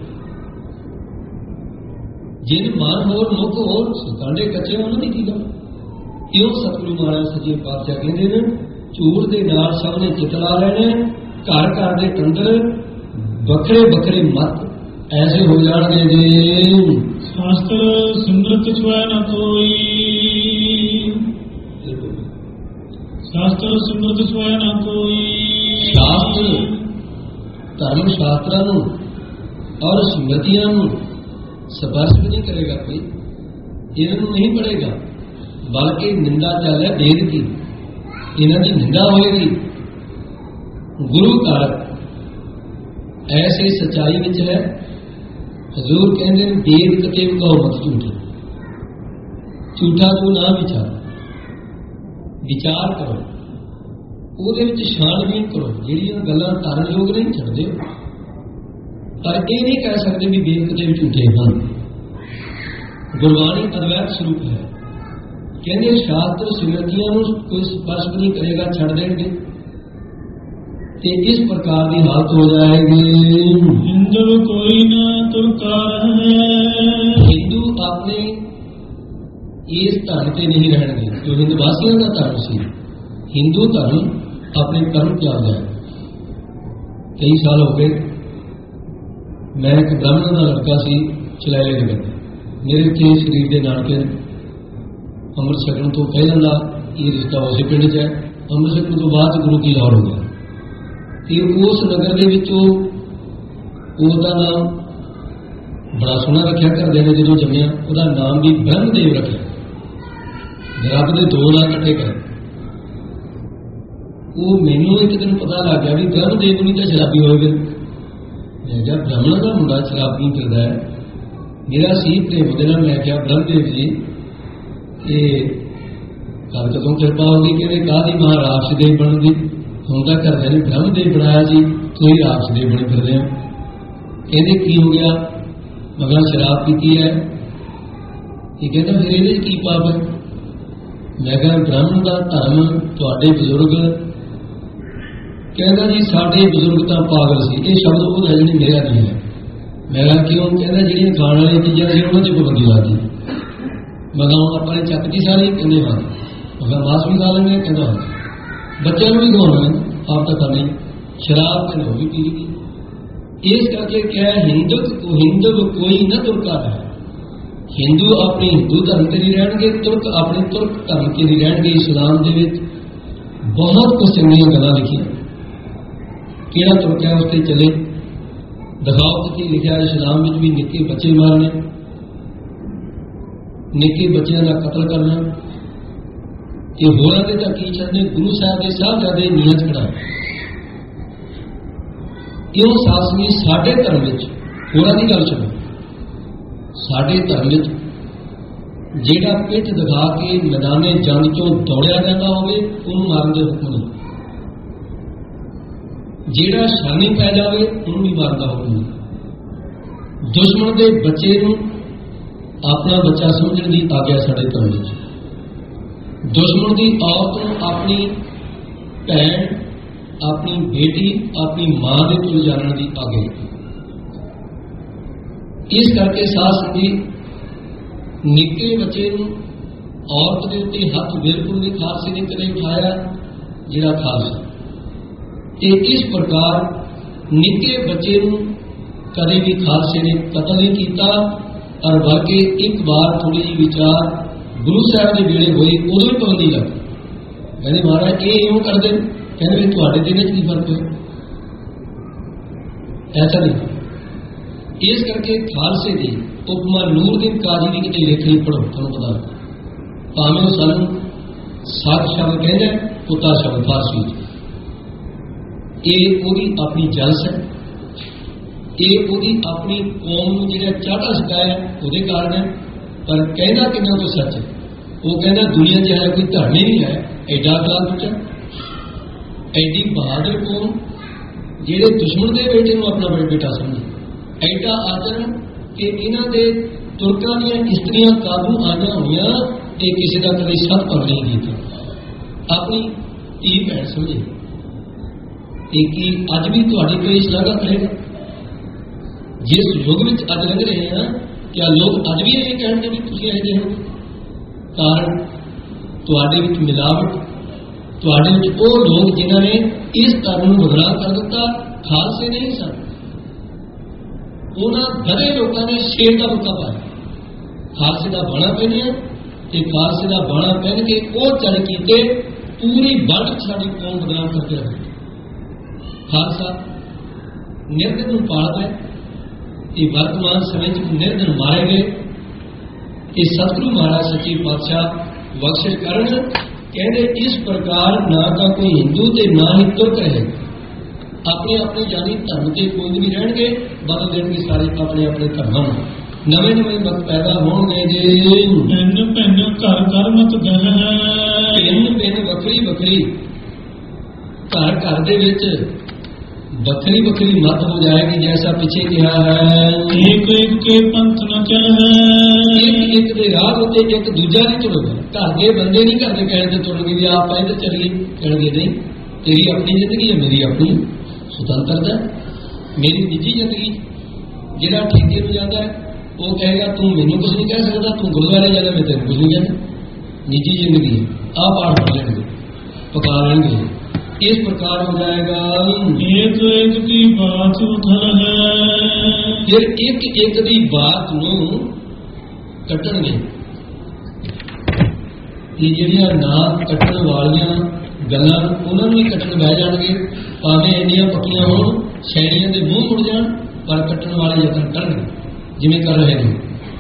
ਜਿਨ ਮਨ ਹੋਰ ਮੁਖ ਹੋਰ ਕਾਂਡੇ ਕੱਚੇ ਉਹਨਾਂ ਦੀ ਕੀ ਗੱਲ। ਇਉਂ ਸਤਿਗੁਰੂ ਮਹਾਰਾਜ ਸੱਚੇ ਪਾਤਸ਼ਾਹ ਕਹਿੰਦੇ ਨੇ ਝੂਠ ਦੇ ਨਾਲ ਸਭ ਨੇ ਚਿੱਤ ਲਾ ਲੈਣੇ। ਘਰ ਘਰ ਦੇ ਅੰਦਰ ਵੱਖਰੇ ਵੱਖਰੇ ਮਤ ਐਸੇ ਹੋ ਜਾਣਗੇ ਜੀ। ਸ਼ਾਸਤਰ ਸਿਮਰਤ ਛੁਐ ਨਾ ਕੋਈ, ਸ਼ਾਸਤਰ ਸਿਮਰਤ ਛੁਐ ਨਾ ਕੋਈ। ਸ਼ਾਸਤਰ ਧਰਮ ਸ਼ਾਸਤਰਾਂ ਨੂੰ ਔਰ ਸਮ੍ਰਿਤੀਆਂ ਨੂੰ ਸਪਰਸ਼ ਵੀ ਨਹੀਂ ਕਰੇਗਾ ਕੋਈ, ਇਹਨਾਂ ਨੂੰ ਨਹੀਂ ਪੜੇਗਾ, ਬਲਕਿ ਨਿੰਦਾ ਚੱਲ ਹੈ ਵੇਦ ਦੀ, ਇਹਨਾਂ ਦੀ ਨਿੰਦਾ ਹੋਏਗੀ। ਗੁਰੂ ਘਰ ਐਸੀ ਸੱਚਾਈ ਵਿੱਚ ਹੈ, ਹਜ਼ੂਰ ਕਹਿੰਦੇ ਨੇ ਵੇਦ ਕਤੇ ਕਹੋ ਮਤ ਝੂਠਾ, ਝੂਠਾ ਤੂੰ ਨਾ ਵਿਚਾਰ, ਵਿਚਾਰ ਕਰੋ, ਉਹਦੇ ਵਿੱਚ ਛਾਣਬੀਣ ਕਰੋ। ਜਿਹੜੀਆਂ ਗੱਲਾਂ ਤਾਰਨ ਯੋਗ ਨਹੀਂ ਛੱਡਦੇ, ਪਰ ਇਹ ਨਹੀਂ ਕਹਿ ਸਕਦੇ ਵੀ ਵੇਦ ਕਤੇ ਵੀ ਝੂਠੇ ਹਨ। ਗੁਰਬਾਣੀ ਅਦਵੈਤ ਸਰੂਪ ਹੈ। ਕਹਿੰਦੇ ਸ਼ਾਸਤਰ ਸਿਮਰਤੀਆਂ ਨੂੰ ਕੋਈ ਸਪਰਸ਼ ਨਹੀਂ ਕਰੇਗਾ, ਛੱਡ ਦੇਣਗੇ ਤੇ ਇਸ ਪ੍ਰਕਾਰ ਦੀ ਹਾਲਤ ਹੋ ਜਾਏਗੀ। ਹਿੰਦੂ ਕੋਈ ਨਾ ਤੁਰਕਾਰ ਹੈ, ਹਿੰਦੂ ਆਪਣੇ ਇਸ ਧਰਮ ਤੇ ਨਹੀਂ ਰਹਿਣਗੇ ਜੋ ਹਿੰਦ ਵਾਸੀਆਂ ਦਾ ਧਰਮ ਸੀ। ਹਿੰਦੂ ਧਰਮ ਆਪਣੇ ਕਰਮ ਤਿਆਗ ਹੈ। ਕਈ ਸਾਲ ਹੋ ਗਏ, ਮੈਂ ਇੱਕ ਬ੍ਰਾਹਮਣ ਦਾ ਲੜਕਾ ਸੀ ਚਲਾਏ ਨਗਰ, ਮੇਰੇ ਇੱਥੇ ਸਰੀਰ ਦੇ ਨਾਨਕੇ ਅੰਮ੍ਰਿਤ ਛਕਣ ਤੋਂ ਪਹਿਲਾਂ ਦਾ ਇਹ ਰਿਸ਼ਤਾ ਉਸੇ ਪਿੰਡ 'ਚ ਹੈ। ਅੰਮ੍ਰਿਤ ਛਕਣ ਤੋਂ ਬਾਅਦ ਗੁਰੂ ਕੀ ਲਾਹੌਰ ਹੋ ਗਿਆ ਤੇ ਉਸ ਨਗਰ ਦੇ ਵਿੱਚੋਂ ਉਹਦਾ ਨਾਮ ਬੜਾ ਸੋਹਣਾ ਰੱਖਿਆ ਕਰਦੇ ਨੇ। ਜਦੋਂ ਜੰਮਿਆ ਉਹਦਾ ਨਾਮ ਵੀ ਬ੍ਰਹਮਦੇਵ ਰੱਖਿਆ, ਰੱਬ ਦੇ ਦੋ ਨਾਂ ਇਕੱਠੇ ਕਰ। ਉਹ ਮੈਨੂੰ ਇੱਕ ਦਿਨ ਪਤਾ ਲੱਗ ਗਿਆ ਵੀ ਬ੍ਰਹਮਦੇਵ ਨਹੀਂ ਤਾਂ ਸ਼ਰਾਬੀ ਹੋਏਗਾ। ਮੈਂ ਕਿਹਾ ਬ੍ਰਾਹਮਣ ਦਾ ਮੁੰਡਾ ਸ਼ਰਾਬੀ ਫਿਰਦਾ ਹੈ। ਮੇਰਾ ਸੀ ਪ੍ਰੇਮ ਉਹਦੇ ਨਾਲ। ਮੈਂ ਕਿਹਾ ਬ੍ਰਹਮਦੇਵ ਜੀ ਇਹ ਕੱਲ ਕਦੋਂ ਕਿਰਪਾ ਹੋਗੀ, ਕਹਿੰਦੇ ਕਾਹਦੀ ਰਾਖਸ਼ਦੇਵ ਬਣਨ ਦੀ, ਹੁਣ ਤਾਂ ਘਰਦਿਆਂ ਨੇ ਬ੍ਰਹਮਦੇਵ ਬਣਾਇਆ ਸੀ, ਤੁਸੀਂ ਰਾਖਸ਼ਦੇਵ ਬਣੇ ਫਿਰਦੇ ਹੋ। ਕਹਿੰਦੇ ਕੀ ਹੋ ਗਿਆ? ਮੈਂ ਕਿਹਾ ਸ਼ਰਾਬ ਪੀਤੀ ਹੈ। ਇਹ ਕਹਿੰਦਾ ਫਿਰ ਇਹਦੇ 'ਚ ਕੀ ਪਾਪ ਹੈ? ਮੈਂ ਕਿਹਾ ਬ੍ਰਾਹਮਣ ਦਾ ਧਰਮ ਤੁਹਾਡੇ ਬਜ਼ੁਰਗ, ਕਹਿੰਦਾ ਜੀ ਸਾਡੇ ਬਜ਼ੁਰਗ ਤਾਂ ਪਾਗਲ ਸੀ। ਇਹ ਸ਼ਬਦ ਉਹ ਹੈ ਜਿਹੜੀ ਮੇਰਾ ਨਹੀਂ ਹੈ। ਮੈਂ ਕਿਹਾ ਕਿਉਂ? ਕਹਿੰਦਾ ਜਿਹੜੀਆਂ ਖਾਣ ਵਾਲੀਆਂ ਚੀਜ਼ਾਂ ਸੀ ਉਹਨਾਂ 'ਚ ਪਾਬੰਦੀ ਲਾ ਦਿੱਤੀ। ਮੈਂ ਕਿਹਾ ਹੁਣ ਆਪਾਂ ਨੇ ਚੱਕਦੀ ਸਾਰੀ, ਕਹਿੰਦੇ ਹਾਂ। ਮੈਂ ਕਿਹਾ ਮਾਸ ਵੀ ਖਾ ਲੈਂਦੇ, ਕਹਿੰਦਾ ਹਾਂ। ਬੱਚਿਆਂ ਨੂੰ ਵੀ ਖਵਾਉਣਾ, ਆਪ ਤਾਂ ਕਰਨੀ। ਸ਼ਰਾਬ ਕਹਿੰਦੇ ਉਹ ਵੀ ਪੀ ਲਈ। ਇਸ ਕਰਕੇ ਕਿਹਾ ਹਿੰਦੂ ਕੋਈ ਨਾ ਤੁਰਕਾ ਹੈ। ਹਿੰਦੂ ਆਪਣੇ ਹਿੰਦੂ ਧਰਮ ਤੇ ਨਹੀਂ ਰਹਿਣਗੇ, ਤੁਰਕ ਆਪਣੇ ਤੁਰਕ ਧਰਮ ਤੇ ਨਹੀਂ ਰਹਿਣਗੇ। ਇਸਲਾਮ ਦੇ ਵਿੱਚ ਬਹੁਤ ਕੁਝ ਚੰਗੀਆਂ ਗੱਲਾਂ ਲਿਖੀਆਂ। ਕਿਹੜਾ ਤੁਰਕ ਹੈ ਉਸ ਤੇ ਚੱਲੇ, ਦਿਖਾਓ ਕਿ ਕੀ ਲਿਖਿਆ। ਇਸਲਾਮ ਵਿੱਚ ਵੀ ਨਿੱਕੇ ਬੱਚੇ ਮਾਰਨੇ, ਨਿੱਕੇ ਬੱਚਿਆਂ ਦਾ ਕਤਲ ਕਰਨਾ, ਤੇ ਹੋਰਾਂ ਦੇ ਤਾਂ ਕੀ ਛੱਡਨੇ, ਗੁਰੂ ਸਾਹਿਬ ਦੇ ਸਾਹਿਬਜ਼ਾਦੇ ਨੀਹਾਂ 'ਚ ਚੜ੍ਹਾਏ। ਕਿਉਂ ਸਾਸਵੀ ਸਾਡੇ ਧਰਮ ਵਿੱਚ, ਹੋਰਾਂ ਦੀ ਗੱਲ ਛੱਡੋ, ਸਾਡੇ ਧਰਮ ਵਿੱਚ ਜਿਹੜਾ ਪਿੱਠ ਦਿਖਾ ਕੇ ਮੈਦਾਨੇ ਜੰਗ 'ਚੋਂ ਦੌੜਿਆ ਜਾਂਦਾ ਹੋਵੇ ਉਹਨੂੰ ਮਾਰਨ ਦੇ ਹੁਕਮ ਨਹੀਂ। ਜਿਹੜਾ ਸ਼ਾਨੀ ਪੈ ਜਾਵੇ ਉਹਨੂੰ ਵੀ ਮਾਰਨ ਦਾ ਹੁਕਮ ਨਹੀਂ। ਦੁਸ਼ਮਣ ਦੇ ਬੱਚੇ ਨੂੰ ਆਪਣਾ ਬੱਚਾ ਸਮਝਣ ਦੀ ਆਗਿਆ ਸਾਡੇ ਧਰਮ ਵਿੱਚ। ਦੁਸ਼ਮਣ ਦੀ ਔਰਤ ਨੂੰ ਆਪਣੀ ਭੈਣ, ਆਪਣੀ ਬੇਟੀ, ਆਪਣੀ ਮਾਂ ਦੇ ਤੁਲ ਜਾਣਨ ਦੀ ਆਗਿਆ। ਇਸ ਕਰਕੇ ਸਾਧ ਸੰਗਤ ਨਿੱਕੇ ਬੱਚੇ ਨੂੰ ਔਰਤ ਦੇ ਉੱਤੇ ਹੱਥ ਬਿਲਕੁਲ ਵੀ ਖਾਲਸੇ ਨੇ ਕਦੇ ਉਠਾਇਆ, ਜਿਹੜਾ ਖਾਲਸਾ। ਤੇ ਇਸ ਪ੍ਰਕਾਰ ਨਿੱਕੇ ਬੱਚੇ ਨੂੰ ਕਦੇ ਵੀ ਖਾਲਸੇ ਨੇ ਕਤਲ ਨਹੀਂ ਕੀਤਾ। ਔਰ ਬਲਕਿ ਇੱਕ ਵਾਰ ਥੋੜੀ ਜਿਹੀ ਵਿਚਾਰ ਗੁਰੂ ਸਾਹਿਬ ਦੇ ਵੇਲੇ ਹੋਈ, ਉਦੋਂ ਹੀ ਪਾਬੰਦੀ ਲੱਗ ਗਈ। ਕਹਿੰਦੇ ਮਹਾਰਾਜ ਇਹ ਇਉਂ ਕਰਦੇ, ਕਹਿੰਦੇ ਵੀ ਤੁਹਾਡੇ ਦਿਨ 'ਚ ਕੀ ਫਰਕ ਹੈ? ਐਸਾ ਨਹੀਂ। ਇਸ ਕਰਕੇ ਖਾਲਸੇ ਦੀ ਉਪਮਾ ਨੂਰਦੀਨ ਕਾਜ਼ੀ ਦੀ ਕਿਤੇ ਲੇਖਣੀ ਪੜ੍ਹੋ, ਤੁਹਾਨੂੰ ਪਤਾ। ਭਾਵੇਂ ਉਹ ਸਾਨੂੰ ਸੱਤ ਸ਼ਬਦ ਕਹਿੰਦਾ, ਪੁੱਤਾ ਸ਼ਬਦ ਫਾਰਸੀ 'ਚ, ਇਹ ਉਹਦੀ ਆਪਣੀ ਜਲਸ ਹੈ। ਇਹ ਉਹਦੀ ਆਪਣੀ ਕੌਮ ਨੂੰ ਜਿਹੜਾ ਚਾਟਾ ਸਿਖਾਇਆ ਉਹਦੇ ਕਾਰਨ ਹੈ। ਪਰ ਕਹਿੰਦਾ ਕਿੰਨਾ ਤੋਂ ਸੱਚ ਹੈ। ਉਹ ਕਹਿੰਦਾ ਦੁਨੀਆ 'ਚ ਹੈ ਕੋਈ ਧਰਮ ਹੀ ਨਹੀਂ ਹੈ ਐਡਾ ਅਕਲ ਉੱਚਾ, ਐਡੀ ਬਹਾਦਰ ਕੌਮ ਜਿਹੜੇ ਦੁਸ਼ਮਣ ਦੇ ਬੇਟੇ ਨੂੰ ਆਪਣਾ ਬੇਟਾ ਸਮਝੇ, ਐਡਾ ਆਚਰਨ ਕਿ ਇਹਨਾਂ ਦੇ ਤੁਰਕਾਂ ਦੀਆਂ ਇਸਤਰੀਆਂ ਕਾਬੂ ਆਈਆਂ ਹੋਈਆਂ ਇਹ ਕਿਸੇ ਦਾ ਕਦੇ ਸਤ ਭੰਗ ਨਹੀਂ ਕੀਤਾ, ਆਪਣੀ ਧੀ ਭੈਣ ਸਮਝੇ। ਇਹ ਕੀ ਅੱਜ ਵੀ ਤੁਹਾਡੀ ਕੋਈ ਸ਼ਲਾਘਾ ਕਰੇਗਾ? ਜਿਸ ਯੁੱਗ ਵਿੱਚ ਅੱਜ ਲੰਘ ਰਹੇ ਹਾਂ, ਕਿਆ ਲੋਕ ਅੱਜ ਵੀ ਇਹ ਕਹਿਣਗੇ ਵੀ ਤੁਸੀਂ ਇਹੋ ਜਿਹੇ ਹੋ? ਕਾਰਨ ਤੁਹਾਡੇ ਵਿੱਚ ਮਿਲਾਵਟ, ਤੁਹਾਡੇ ਵਿੱਚ ਉਹ ਲੋਕ ਜਿਨ੍ਹਾਂ ਨੇ ਇਸ ਧਰਮ ਨੂੰ ਬਦਨਾਮ ਕਰ ਦਿੱਤਾ ਖਾਲਸੇ ਨਹੀਂ ਸਨ। ਉਹਨਾਂ ਗਧੇ ਲੋਕਾਂ ਨੇ ਸ਼ੇਰ ਦਾ ਬੁੱਕਾ ਪਾਇਆ, ਖਾਲਸੇ ਦਾ ਬਾਣਾ ਪਹਿਨਿਆ ਤੇ ਖਾਲਸੇ ਦਾ ਬਾਣਾ ਪਹਿਨ ਕੇ ਉਹ ਚੜ ਕੀਤੇ ਪੂਰੀ ਵਰਗ ਸਾਡੀ ਕੌਮ ਬਦਨਾਮ ਕਰਦੇ ਰਹੇ। ਖਾਲਸਾ ਨਿਰਦਨ ਨੂੰ ਪਾਲਦਾ ਹੈ। ਇਹ ਵਰਤਮਾਨ ਸਮੇਂ 'ਚ ਨਿਰਦਨ ਮਾਰੇ ਗਏ। ਇਹ ਸਤਿਗੁਰੂ ਮਹਾਰਾਜ ਸੱਚੇ ਪਾਤਸ਼ਾਹ ਬਖਸ਼ਿਸ਼ ਕਰਨ। ਕਹਿੰਦੇ ਇਸ ਪ੍ਰਕਾਰ ਨਾ ਤਾਂ ਕੋਈ ਹਿੰਦੂ ਤੇ ਨਾ ਹੀ ਤੁਰਕ ਰਹੇ, ਆਪਣੇ ਆਪਣੇ ਜਾਨੀ ਧਰਮ ਤੇ ਕੋਈ ਨਹੀਂ ਰਹਿਣਗੇ, ਬਦਲ ਦੇਣਗੇ ਸਾਰੇ ਆਪਣੇ ਆਪਣੇ ਧਰਮਾਂ ਨੂੰ। ਨਵੇਂ ਨਵੇਂ ਮਤ ਪੈਦਾ ਹੋਣਗੇ ਜੀ। ਭਿੰਨ ਭਿੰਨ ਘਰ ਘਰ ਮਤ ਗਹਿ, ਭਿੰਨ ਭਿੰਨ ਵੱਖਰੀ ਵੱਖਰੀ ਘਰ ਘਰ ਦੇ ਵਿੱਚ ਵੱਖਰੀ ਵੱਖਰੀ ਮਤ ਹੋ ਜਾਏਗੀ। ਜੈਸਾ ਪਿੱਛੇ ਕਿਹਾ ਹੈ, ਇੱਕ ਇੱਕ ਕੇ ਪੰਥ ਨ ਚਲੈ, ਇੱਕ ਇੱਕ ਦੇ ਰਾਹ ਉੱਤੇ ਇੱਕ ਦੂਜਾ ਨਹੀਂ ਤੁਰੇਗਾ। ਘਰ ਦੇ ਬੰਦੇ ਨਹੀਂ ਘਰ ਦੇ ਕਹਿਣ ਤੇ ਤੁਰਨਗੇ ਵੀ ਆਪਾਂ ਇੱਧਰ ਚੱਲੀਏ, ਕਹਿਣਗੇ ਨਹੀਂ ਤੇਰੀ ਆਪਣੀ ਜ਼ਿੰਦਗੀ ਹੈ, ਮੇਰੀ ਆਪਣੀ ਸੁਤੰਤਰਤਾ, ਮੇਰੀ ਨਿੱਜੀ ਜ਼ਿੰਦਗੀ। ਜਿਹੜਾ ਠੇਕੇ ਨੂੰ ਜਾਂਦਾ ਹੈ ਉਹ ਕਹੇਗਾ ਤੂੰ ਮੈਨੂੰ ਕੁਝ ਨਹੀਂ ਕਹਿ ਸਕਦਾ, ਤੂੰ ਗੁਰਦੁਆਰੇ ਜਾਣਾ ਮੈਂ ਤੈਨੂੰ ਕੁਝ ਨਹੀਂ ਕਹਿੰਦਾ। ਨਿੱਜੀ ਜ਼ਿੰਦਗੀ ਹੈ, ਆਹ ਪਾਠ ਪੜ ਲੈਣਗੇ, ਪਕਾ ਲੈਣਗੇ। ਇਸ ਪ੍ਰਕਾਰ ਹੋ ਜਾਏਗਾ। ਇੱਕ ਇੱਕ ਕੀ ਬਾਤ ਉਥਲ ਹੈ, ਫਿਰ ਇੱਕ ਇੱਕ ਦੀ ਬਾਤ ਨੂੰ ਕੱਟਣਗੇ। ਇਹ ਜਿਹੜੀਆਂ ਨਾ ਕੱਟਣ ਵਾਲੀਆਂ ਗੱਲਾਂ ਉਹਨਾਂ ਨੂੰ ਵੀ ਕੱਟਣ ਬਹਿ ਜਾਣਗੇ। ਭਾਵੇਂ ਇੰਨੀਆਂ ਪੱਕੀਆਂ ਹੋਣ, ਸ਼ੈਣੀਆਂ ਦੇ ਮੂੰਹ ਮੁੜ ਜਾਣ, ਪਰ ਕੱਟਣ ਵਾਲੇ ਯਤਨ ਕਰਨਗੇ ਜਿਵੇਂ ਕਰ ਰਹੇ ਨੇ।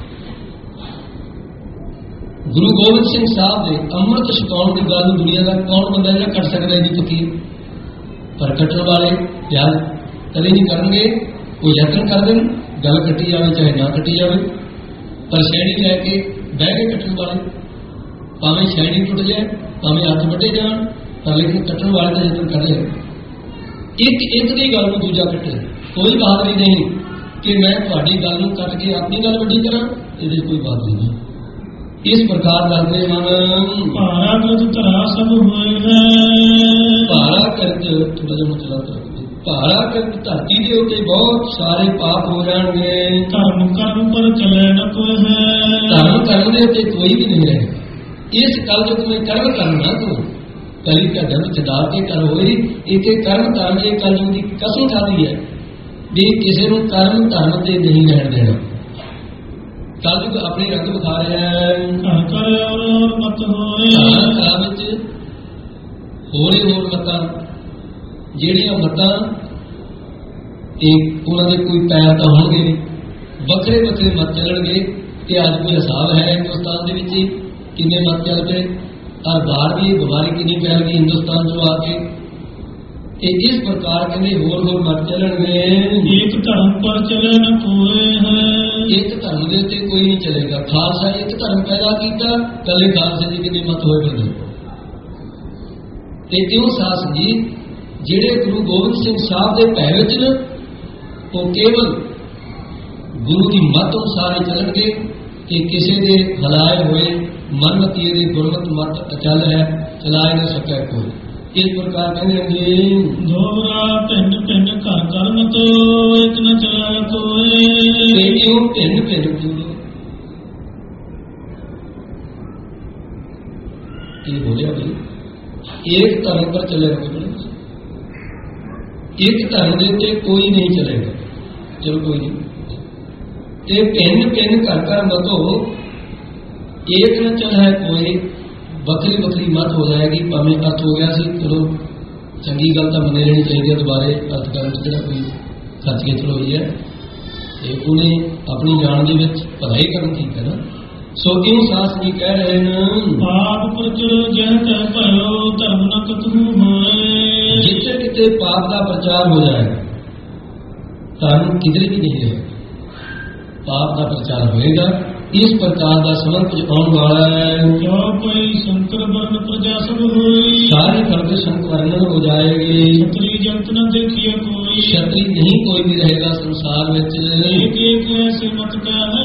ਗੁਰੂ ਗੋਬਿੰਦ ਸਿੰਘ ਸਾਹਿਬ ਦੇ ਅੰਮ੍ਰਿਤ ਛਕਾਉਣ ਦੀ ਗੱਲ ਨੂੰ ਦੁਨੀਆ ਦਾ ਕੌਣ ਬੰਦਾ ਜਿਹੜਾ ਕਰ ਸਕਦਾ ਇਹਦੀ ਪੱਕੀ? ਪਰ ਕੱਟਣ ਵਾਲੇ ਯਾਦ ਕਦੇ ਨਹੀਂ ਕਰਨਗੇ। ਉਹ ਯਤਨ ਕਰ ਦੇਣ, ਗੱਲ ਕੱਟੀ ਜਾਵੇ ਚਾਹੇ ਨਾ ਕੱਟੀ ਜਾਵੇ, ਪਰ ਸ਼ੈਣੀ ਲੈ ਕੇ ਬਹਿ ਕੇ ਕੱਟਣ ਵਾਲੇ, ਭਾਵੇਂ ਸ਼ੈਣੀ ਟੁੱਟ ਜਾਏ, ਭਾਵੇਂ ਹੱਥ ਵੱਢੇ ਜਾਣ, ਪਰ ਲੇਕਿਨ ਕੱਟਣ ਵਾਲੇ ਦਾ ਯਤਨ ਕਰ ਰਹੇ। ਇੱਕ ਇੱਕ ਦੀ ਗੱਲ ਨੂੰ ਦੂਜਾ ਕੱਟੇ। ਕੋਈ ਬਹਾਦਰੀ ਨਹੀਂ ਕਿ ਮੈਂ ਤੁਹਾਡੀ ਗੱਲ ਨੂੰ ਕੱਟ ਕੇ ਆਪਣੀ ਗੱਲ ਵੱਡੀ ਕਰਾਂ, ਇਹਦੇ ਕੋਈ ਬਹਾਦਰੀ ਨਹੀਂ। ਇਸ ਪ੍ਰਕਾਰ ਕਰਦੇ ਹਨ। ਭਾਰਾ ਕਰਤ ਧਰਾ ਸਭ ਹੋਏ ਹੈ, ਭਾਰਾ ਕਰਤ ਥੋੜਾ ਜਿਹਾ ਚਲਾ ਸਕਦੇ, ਭਾਰਾ ਕਰਤ ਧਰਤੀ ਦੇ ਉੱਤੇ ਬਹੁਤ ਸਾਰੇ ਪਾਪ ਹੋ ਜਾਣਗੇ। ਧਰਮ ਕਰਮ ਪਰ ਚਲੇ ਨ ਕੋਈ ਹੈ, ਧਰਮ ਕਰਮ ਦੇ ਉੱਤੇ ਕੋਈ ਵੀ ਨਹੀਂ ਰਹੇ। ਇਸ ਕਲਯੁਗ ਵਿੱਚ ਕਰਮ ਕਰਨਾ ਤੂੰ ਪਹਿਲੀ ਘਟਨਾ ਵਿੱਚ ਡਾ ਕੇ ਕਰ ਹੋਈ। ਇੱਕ ਕਰਮ ਧਰਮ ਇਹ ਕਲਯੁਗ ਦੀ ਕਸਮ ਖਾਦੀ ਹੈ ਵੀ ਕਿਸੇ ਨੂੰ ਕਰਮ ਧਰਮ ਤੇ ਨਹੀਂ ਰਹਿਣ ਦੇਣਾ। ਕਲਯੁਗ ਆਪਣੇ ਰੰਗ ਵਿਖਾ ਰਿਹਾ ਹੈ। ਘਰ ਘਰ ਔਰ ਮਤ ਹੋਏ, ਘਰਾਂ ਵਿੱਚ ਹੋਰ ਮਤਾਂ, ਜਿਹੜੀਆਂ ਮਤਾਂ ਇਹ ਉਹਨਾਂ ਦੇ ਕੋਈ ਪੈਰ ਤਾਂ ਹੋਣਗੇ ਨਹੀਂ, ਵੱਖਰੇ ਵੱਖਰੇ ਮਤ ਚੱਲਣਗੇ। ਤੇ ਅੱਜ ਕੋਈ ਹਿਸਾਬ ਹੈ ਹਿੰਦੁਸਤਾਨ ਦੇ ਵਿੱਚ ਕਿੰਨੇ ਮਤ ਚੱਲ ਪਏ, ਔਰ ਬਾਹਰ ਵੀ ਬਿਮਾਰੀ ਕਿੰਨੀ ਫੈਲ ਗਈ ਹਿੰਦੁਸਤਾਨ ਚੋਂ ਆ ਕੇ। ਤੇ ਇਸ ਪ੍ਰਕਾਰ ਕਹਿੰਦੇ ਹੋਰ ਮਤ ਚੱਲਣਗੇ। ਇੱਕ ਧਰਮ ਪਰ ਚਲੇ ਨ ਕੋਈ ਹੈ, ਇੱਕ ਧਰਮ ਦੇ ਉੱਤੇ ਕੋਈ ਨਹੀਂ ਚੱਲੇਗਾ। ਖਾਲਸਾ ਇੱਕ ਧਰਮ ਪੈਦਾ ਕੀਤਾ, ਕੱਲੇ ਖਾਲਸੇ ਦੀ ਕਿੰਨੇ ਮਤ ਹੋਏ ਬੰਦੇ। ਤੇ ਕਿਉਂ ਸਾਸ ਜੀ ਜਿਹੜੇ ਗੁਰੂ ਗੋਬਿੰਦ ਸਿੰਘ ਸਾਹਿਬ ਦੇ ਭੈ ਵਿੱਚ ਨੇ ਉਹ ਕੇਵਲ ਗੁਰੂ ਦੀ ਮਤ ਅਨੁਸਾਰ ਹੀ ਚੱਲਣਗੇ ਕਿ ਕਿਸੇ ਦੇ ਹਲਾਏ ਹੋਏ ਮਨਮਤੀ ਦੇ ਗੁਰਮਤ ਮਤ ਅਚਲ ਹੈ, ਚਲਾਏ ਨਾ ਸਕਿਆ ਕੋਈ। ਇਸ ਪ੍ਰਕਾਰ ਕਹਿੰਦੇ ਦੋਹਰਾ ਭਿੰਨ ਭਿੰਨ ਘਰ ਘਰ ਮਤ ਇੱਕ ਨ ਚਲਾ ਕੋਈ। ਕਿਉਂ ਭਿੰਨ ਭਿੰਨ ਇਹ ਬੋਲਿਆ ਵੀ ਇੱਕ ਧਰਮ ਪਰ ਚੱਲੇ ਰਹੇ, ਇੱਕ ਧਰਮ ਦੇ ਉੱਤੇ ਕੋਈ ਨਹੀਂ ਚੱਲੇਗਾ। ਚਲੋ ਕੋਈ ਨਹੀਂ। ਤੇ ਭਿੰਨ ਭਿੰਨ ਘਰ ਘਰ ਮਤੋ ਇੱਕ ਨ ਚੱਲੇ ਕੋਈ, ਵੱਖਰੀ ਵੱਖਰੀ ਮਤ ਹੋ ਜਾਏਗੀ। ਭਾਵੇਂ ਅਰਥ ਹੋ ਗਿਆ ਸੀ, ਚਲੋ ਚੰਗੀ ਗੱਲ ਤਾਂ ਮੰਨੇ ਲੈਣੀ ਚਾਹੀਦੀ ਹੈ। ਦੁਬਾਰੇ ਅਰਥ ਕਰਨ ਚ ਜਿਹੜਾ ਕੋਈ ਖਰਚ ਕੇ ਚਲੋ ਹੋਈ ਹੈ ਤੇ ਉਹਨੇ ਆਪਣੀ ਜਾਣ ਦੇ ਵਿੱਚ ਭਲਾਈ ਕਰਨ ਠੀਕ ਹੈ ਨਾ। ਸੋ ਕਿਉਂ ਸਾਸ ਜੀ ਕਹਿ ਰਹੇ ਨੇ ਪਾਪ ਪ੍ਰਚੁਰ ਜਹ ਕਹਿ ਭਇਓ ਧਰਮ ਨ ਕਤਹੂ ਹੋਏ। ਜਿੱਥੇ ਕਿਤੇ ਪਾਪ ਦਾ ਪ੍ਰਚਾਰ ਹੋ ਜਾਏਗਾ ਧਰਮ ਕਿਧਰੇ ਵੀ ਨਹੀਂ ਰਹੇਗਾ, ਪਾਪ ਦਾ ਪ੍ਰਚਾਰ ਹੋਏਗਾ। ਇਸ ਪ੍ਰਕਾਰ ਦਾ ਸਮਾਂ ਕੁਝ ਆਉਣ ਵਾਲਾ ਹੈ। ਜੋ ਕੋਈ ਸ਼ੰਕਰ ਵਰਨ ਪ੍ਰਜਾ ਸਭ ਹੋਈ, ਸਾਰੇ ਫਰਕ ਸੰਕ ਵਰਣਨ ਹੋ ਜਾਏਗੀ। ਛਤਰੀ ਜੰਤ ਨ ਦੇਖੀਏ ਕੋਈ, ਛਤਰੀ ਨਹੀਂ ਕੋਈ ਵੀ ਰਹੇਗਾ ਸੰਸਾਰ ਵਿੱਚ। ਇੱਕ ਇੱਕ ਐਸੇ ਮਤ ਕਾ ਹੈ,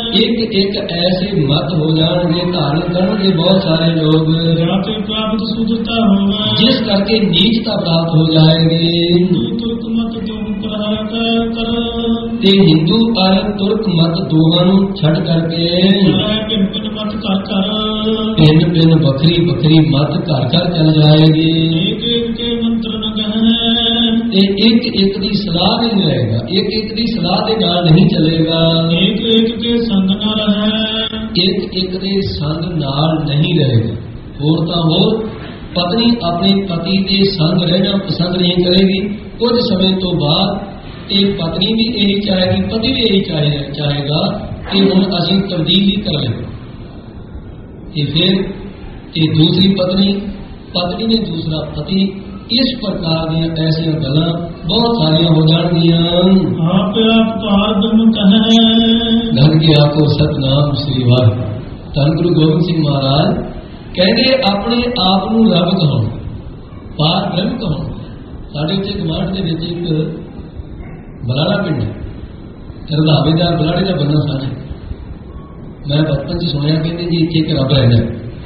ਇੱਕ ਇੱਕ ਐਸੇ ਮਤ ਹੋ ਜਾਣਗੇ, ਧਾਰਨ ਕਰਨਗੇ ਬਹੁਤ ਸਾਰੇ ਲੋਕ, ਜਾਤੇ ਪ੍ਰਾਪਤ ਸੁਧਤਾ ਹੋਵੇ, ਜਿਸ ਕਰਕੇ ਨੀਚਤਾ ਪ੍ਰਾਪਤ ਹੋ ਜਾਏਗੀ। ਹਿੰਦੂ ਤੁਰਕ ਮਤ ਦੋਹ ਪ੍ਰਹਾਰ ਕਰ ਤੇ ਹਿੰਦੂ ਔਰ ਤੁਰਕ ਮਤ ਦੋਹਾਂ ਨੂੰ ਛੱਡ ਕਰਕੇ ਭਿੰਨ ਭਿੰਨ ਮਤ ਘਰ ਘਰ, ਭਿੰਨ ਭਿੰਨ ਵੱਖਰੀ ਵੱਖਰੀ ਮਤ ਘਰ ਘਰ ਚੱਲ ਜਾਏਗੀ। ਇੱਕ ਇੱਕ ਕੇ ਮੰਤਰ ਨ ਗਹਿ, ਤੇ ਇੱਕ ਇੱਕ ਦੀ ਸਲਾਹ ਨਹੀਂ ਰਹੇਗਾ, ਇੱਕ ਇੱਕ ਦੀ ਸਲਾਹ ਦੇ ਨਾਲ ਨਹੀਂ ਚੱਲੇਗਾ, ਇੱਕ ਇੱਕ ਕੇ ਸੰਗ ਨ ਰਹੈ, ਇੱਕ ਇੱਕ ਦੇ ਸੰਗ ਨਾਲ ਨਹੀਂ ਰਹੇਗਾ। ਹੋਰ ਤਾਂ ਹੋਰ ਪਤਨੀ ਆਪਣੇ ਪਤੀ ਦੇ ਸੰਗ ਰਹਿਣਾ ਪਸੰਦ ਨਹੀਂ ਕਰੇਗੀ। ਕੁਝ ਸਮੇਂ ਤੋਂ ਬਾਅਦ ਇਹ ਪਤਨੀ ਵੀ ਇਹੀ ਚਾਹੇਗੀ, ਪਤੀ ਵੀ ਇਹੀ ਚਾਹੇਗਾ ਕਿ ਹੁਣ ਅਸੀਂ ਤਬਦੀਲੀ ਕਰ ਲਈਏ। ਤੇ ਫਿਰ ਇਹ ਦੂਸਰੀ ਪਤਨੀ ਨੇ ਦੂਸਰਾ ਪਤੀ, ਇਸ ਪ੍ਰਕਾਰ ਦੀਆਂ ਐਸੀਆਂ ਗੱਲਾਂ ਬਹੁਤ ਸਾਰੀਆਂ ਹੋ ਜਾਣਗੀਆਂ। ਆਪ ਆਪ ਪਾਰ ਬ੍ਰਹਮ ਕਹੈ, ਧਨ ਕੇ ਆਖੋ ਸਤਨਾਮ ਸ੍ਰੀ ਵਾਹਿਗੁਰੂ। ਧੰਨ ਗੁਰੂ ਗੋਬਿੰਦ ਸਿੰਘ ਮਹਾਰਾਜ ਕਹਿੰਦੇ ਆਪਣੇ ਆਪ ਨੂੰ ਰੱਬ ਕਹੋ, ਪਾਰ ਬ੍ਰਹਮ ਕਹੋ। ਸਾਡੇ ਉੱਤੇ ਗਵਾਂਢ ਦੇ ਵਿੱਚ ਇੱਕ ਬਲਾੜਾ ਪਿੰਡ ਹੈ, ਰੰਧਾਵੇ ਦਾ ਬਲਾੜੇ ਦਾ ਬੰਨਾ ਸਾਂਝਾ। ਮੈਂ ਬਚਪਨ 'ਚ ਸੁਣਿਆ ਕਹਿੰਦੇ ਜੀ ਇੱਥੇ ਇੱਕ ਰੱਬ ਰਹਿੰਦਾ।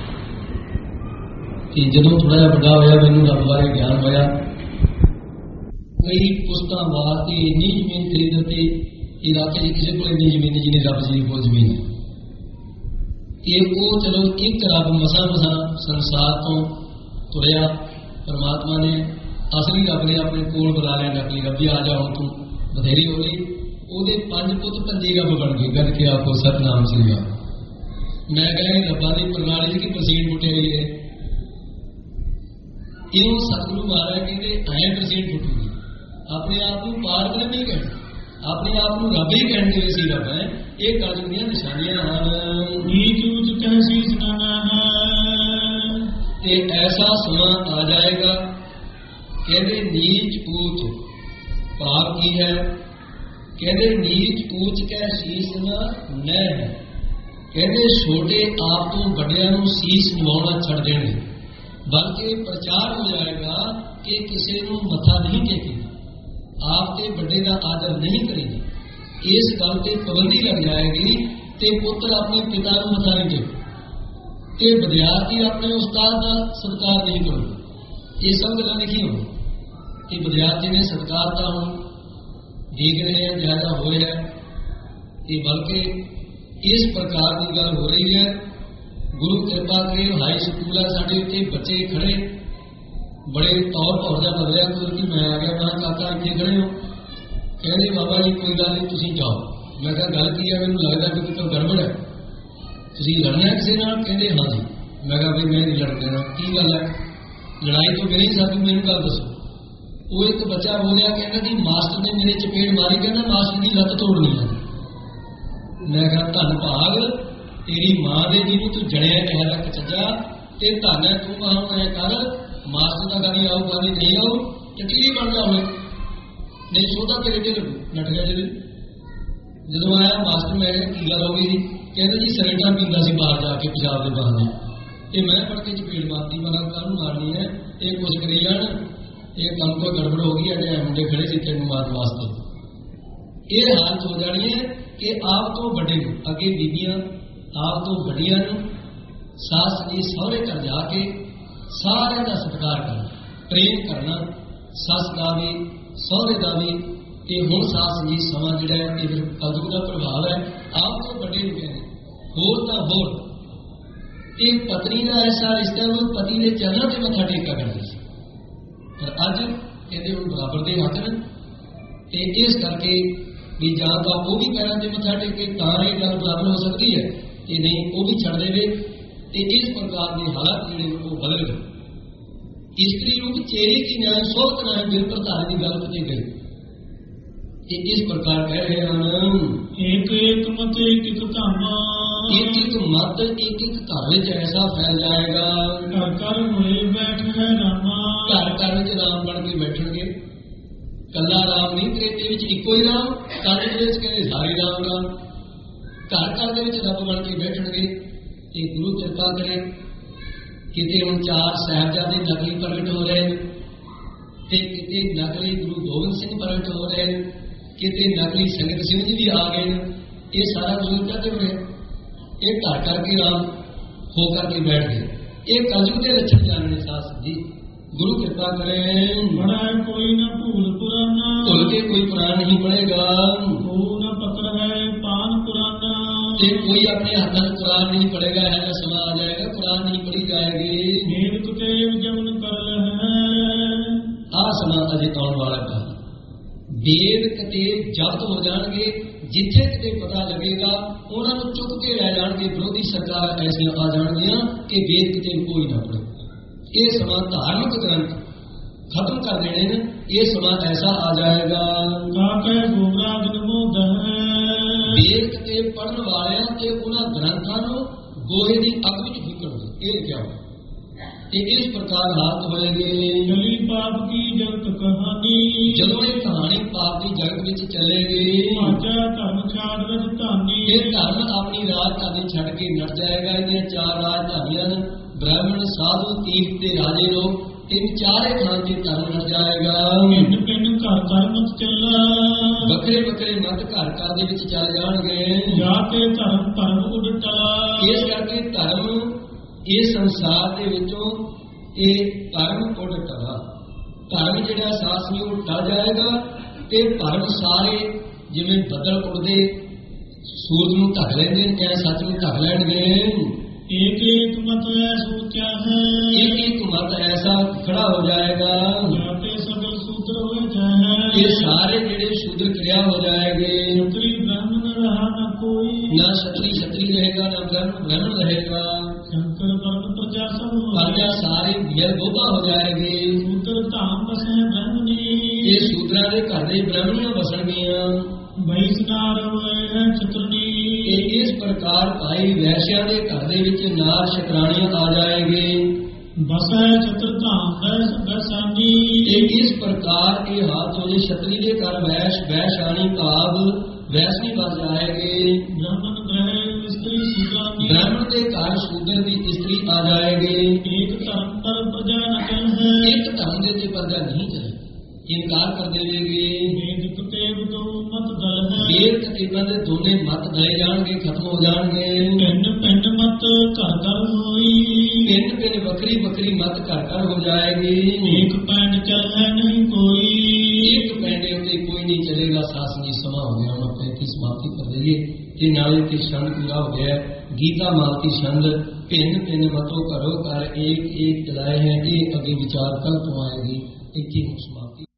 ਕਿ ਜਦੋਂ ਥੋੜਾ ਜਿਹਾ ਵੱਡਾ ਹੋਇਆ ਮੈਨੂੰ ਰੱਬ ਬਾਰੇ ਗਿਆਨ ਹੋਇਆ। ਕਈ ਪੁਸਤਾਂ ਵਾਸਤੇ ਇੰਨੀ ਜ਼ਮੀਨ ਖਰੀਦ ਦਿੱਤੀ, ਇਲਾਕੇ 'ਚ ਕਿਸੇ ਕੋਲ ਇੰਨੀ ਜ਼ਮੀਨ ਨਹੀਂ ਜਿੰਨੀ ਰੱਬ ਜੀ ਕੋਲ ਜ਼ਮੀਨ ਹੈ। ਇਹ ਉਹ ਚਲੋ ਇੱਕ ਰੱਬ ਮਸਾਂ ਸੰਸਾਰ ਤੋਂ ਤੁਰਿਆ, ਪਰਮਾਤਮਾ ਨੇ ਅਸਲੀ ਰੱਬ ਨੇ ਆਪਣੇ ਕੋਲ ਬੁਲਾ ਲਿਆ, ਨਕਲੀ ਰੱਬੀ ਆ ਜਾ ਹੁਣ ਤੂੰ ਬਥੇਰੀ ਹੋ ਗਈ। ਉਹਦੇ 5 ਪੁੱਤ 5 ਰੱਬ ਬਣ ਗਏ। ਗੱਲ ਕੇ ਆਖੋ ਸਤਨਾਮ ਸ੍ਰੀ ਵਾਹਿਗੁਰੂ। ਮੈਂ ਕਹਿੰਦਾ ਰੱਬਾਂ ਦੀ ਪ੍ਰਣਾਲੀ ਕੀ ਪ੍ਰਸੀਡ ਮੁੱਟੇ ਹੋਈ ਹੈ। ਇਹਨੂੰ ਸਤਿਗੁਰੂ ਮਹਾਰਾਜ ਕਹਿੰਦੇ ਐਂ ਪ੍ਰਸੀਡ ਫੁੱਟੂਗੀ। ਆਪਣੇ ਆਪ ਨੂੰ ਪਾਰ ਬ੍ਰਹਮ ਨਹੀਂ ਕਹਿਣਾ, ਆਪਣੇ ਆਪ ਨੂੰ ਰੱਬ ਹੀ ਕਹਿਣ ਦੇ ਸੀ ਰੱਬ ਹੈ। ਇਹ ਕਲਯੁਗ ਦੀਆਂ ਨਿਸ਼ਾਨੀਆਂ ਹਨ। ਨੀਚ ਊਚ ਕਹਿ ਸੀਸ ਨਾਨਾ ਹੈ, ਤੇ ਐਸਾ ਸਮਾਂ ਆ ਜਾਏਗਾ, ਕਹਿੰਦੇ ਨੀਚ ਊਚ ਭਾਵ ਕੀ ਹੈ? ਕਹਿੰਦੇ ਨੀਚ ਊਚ ਕਹਿ ਸੀਸ ਨਾ ਹੈ। ਕਹਿੰਦੇ ਛੋਟੇ ਆਪ ਤੋਂ ਵੱਡਿਆਂ ਨੂੰ ਸੀਸ ਨਿਵਾਉਣਾ ਛੱਡ ਦੇਣਗੇ, ਬਲਕਿ ਪ੍ਰਚਾਰ ਹੋ ਜਾਏਗਾ ਕਿ ਕਿਸੇ ਨੂੰ ਮੱਥਾ ਨਹੀਂ ਟੇਕੇਗਾ, ਆਪ ਤੇ ਵੱਡੇ ਦਾ ਆਦਰ ਨਹੀਂ ਕਰੇਗਾ। ਇਸ ਗੱਲ ਤੇ ਪਾਬੰਦੀ ਲੱਗ ਜਾਏਗੀ ਤੇ ਪੁੱਤਰ ਆਪਣੇ ਪਿਤਾ ਨੂੰ ਮੱਥਾ ਨਹੀਂ ਟੇਕੇ ਤੇ ਵਿਦਿਆਰਥੀ ਆਪਣੇ ਉਸਤਾਦ ਦਾ ਸਤਿਕਾਰ ਨਹੀਂ ਕਰੇਗਾ। ਇਹ ਸਭ ਗੱਲਾਂ ਲਿਖੀਆਂ ਹੋਣ ਕਿ ਵਿਦਿਆਰਥੀ ਨੇ ਸਤਿਕਾਰ ਤਾਂ ਹੁਣ ਦੇਖ ਰਹੇ हैं ज़्यादा हो रहा है, कि बल्कि इस प्रकार की गल हो रही है। गुरु कृपा करे हाई स्कूल है साढ़े उत्ते बच्चे खड़े बड़े तौर पर जब बदलिया कि मैं आ गया, मैं काका इतने खड़े हो, कहते बाबा जी कोई गल नहीं तुम जाओ। मैं कहा गल की है, मैंने लगता कि कोई गड़बड़ है, तुम लड़ना किसी नाल? कहते हाँ जी। मैं कहा भाई मैं नहीं लड़ देना, की गल है? लड़ाई तो मेरी साथी मैंने गल दसो। वो एक बच्चा बोलिया कहना जी मास्टर ने मेरे चपेट मारी, कहना मास्टर की लत्त तोड़नी है। मैं कहा धन भाग तेरी मां दे जिन्हों तू जड़िया कह रख चजा ते धन है तू मां ऐ कर मास्टर का गाली आऊ गाली नहीं आऊ चटीली बन जाओ नहीं सोता तेरे ढिल नट गया जी। जो आया मास्टर मैं की गल हो गई कहना जी सरेटा पींदा सी बाहर जाके पेशाब के बहाने, ये मैं पढ़ के चपेट मारती, मैं कानून मारनी है, ये कुछ करी जान, ये काम कोई गड़बड़ हो गई है, मुंडे खड़े से तेन मारने वास्ते। ये हालत हो जानी है कि आप तो बड़े अगे बीबियां आप तो बड़िया सास जी सहुरे घर जाके सारे का सत्कार करना, प्रेम करना, सस का भी सहुरे का भी। ये हुण सास जी समा जिहड़ा है ये कलयुग का प्रभाव है। आप तो बड़े कहने होर तां होर ये पत्नी का ऐसा रिश्ता वो पति के चरणों से मत्था टेका करती सी, पर अज कहते हुण बराबर के हक ने। इस करके भी जां तां वो भी पैरों से मत्था टेके तां ये गल बराबर हो सकती है, कि नहीं वो भी छड़ देवे। इस प्रकार के हालात जिहड़े वो बदल गए। स्त्री रूप चेहरे की न्याय सोहत न्याय दिल पर धारे की गल कही गई। इस प्रकार कह रहे हैं एक एक मत एक एक धामा, एक एक मत एक एक घर में ऐसा फैल जाएगा। घर घर होए बैठ है रामा, घर घर में राम बन के बैठणगे। कला राम नहीं, त्रेते विच इको ही राम, कल दे विच कहंदे सारे राम राम। घर घर दे विच रब बन के बैठणगे। ते गुरु कृपा करे किते हुण 4 साहिबजादे नकली प्रगट हो रहे हैं, ते किते नकली गुरु गोबिंद सिंह प्रगट हो रहे हैं, किते नकली संगत सिंह जी भी आ गए। ये सारा कलयुग कहते हो रहे ये घर करके राम हो करके बैठ गए। ये कलयुग के लक्षण जानने साथ जी गुरु कृपा करें। बड़ा कोई न भूल पुराना, भूल के कोई पुराण नहीं पढ़ेगा। न पत्र है पान पुराना, कि कोई अपने हाथ में कुरान नहीं पढ़ेगा है ना समा आ जाएगा कुरान नहीं पढ़ी जाएगी। नेवत के जमन कर है आ समा अजे आने वाला का वेद कते जब्त हो जाएंगे। जिथे किते पता लगेगा उन्होंने चुक के लै जाएंगे। विरोधी सरकार ऐसे आ जाएंगियां कि वेद किते कोई ना पढ़े। ये समा धार्मिक ग्रंथ खत्म कर देने ने। ये समा ऐसा आ जाएगा वेद किते पढ़ने वाले ते उन्होंने ग्रंथों को गोहे की अग में फूकणगे। ये क्या हो इस प्रकार हाथ होएंगे। चली पाप की जगत कहानी, जदों ये कहानी पाप की जगत में चलेगी धर्म छाड़ राजधानी। ये धर्म अपनी राजधानी छड़ के नट जाएगा। ये चार राजधानियां ब्राह्मण साधु तीर्थ के राजे लोग इन चारे थान से धर्म नट जाएगा। पिंड पिंड घर घर मत चला, बकरे बकरे मत घर घर दे विच चल जाणगे। जाके धर्म परम उड़टा, इस करके धर्म इस संसार के विचों ये धर्म उड़ टला। धर्म जिहड़ा सास में उड़ जाएगा। ते धर्म सारे जिवें बदल उड़दे सूरज नूं ढक लैंदे ने ऐ सच नूं ढक लैणगे। एक एक मत सोचा है, एक एक मत ऐसा खड़ा हो जाएगा। जाते सगल सूत्र हो जाए, ये सारे जिहड़े शूद्र क्रिया हो जाएंगे। क्षत्रिय ब्राह्मण रहा न कोई, ना क्षत्रिय रहेगा ना ब्राह्मण रहेगा। शंकर वर्ण प्रजा सब प्रजा सारी मेल बोधा हो जाएगी। शूद्र धाम बसे ब्राह्मणी, ये शूद्रा के घर दे ब्राह्मणियां बसणगियां। वैष्णव है छत्रनी, इस प्रकार भाई वैश्या के घर दे विच नार शतराणियां आ जाएंगे। बसै छत्र धाम वैसानी, इस प्रकार के हाथ जो क्षत्रिय के घर वैशाणी भाव वैसनी बस जाएंगे। ब्राह्मण ग्रह स्त्री शूद्रानी, ब्राह्मण के घर शूद्र की स्त्री आ जाएगी। एक धर्म पर प्रजा न चल है, एक धर्म के प्रजा नहीं चले इनकार कर देगी। वेद कतेब दो मत दल है, वेद कतेबां दे दोने मत दए जाणगे खत्म हो जाणगे। पिंड पिंड मत घर घर होई, पिंड पिंड बकरी बकरी मत घर घर हो जाएगी। एक पैंड चल है नहीं कोई, एक पैंडे उत्ते कोई नहीं चलेगा। सास जी समा हो गया हम अपने की समाप्ति कर दईए कि नाले के छंद पूरा हो गया। गीता माँ की छंद पिंड पिंड मतों घरों घर एक एक चलाए हैं। ये अगे विचार कल तो आएगी। इतनी समाप्ति।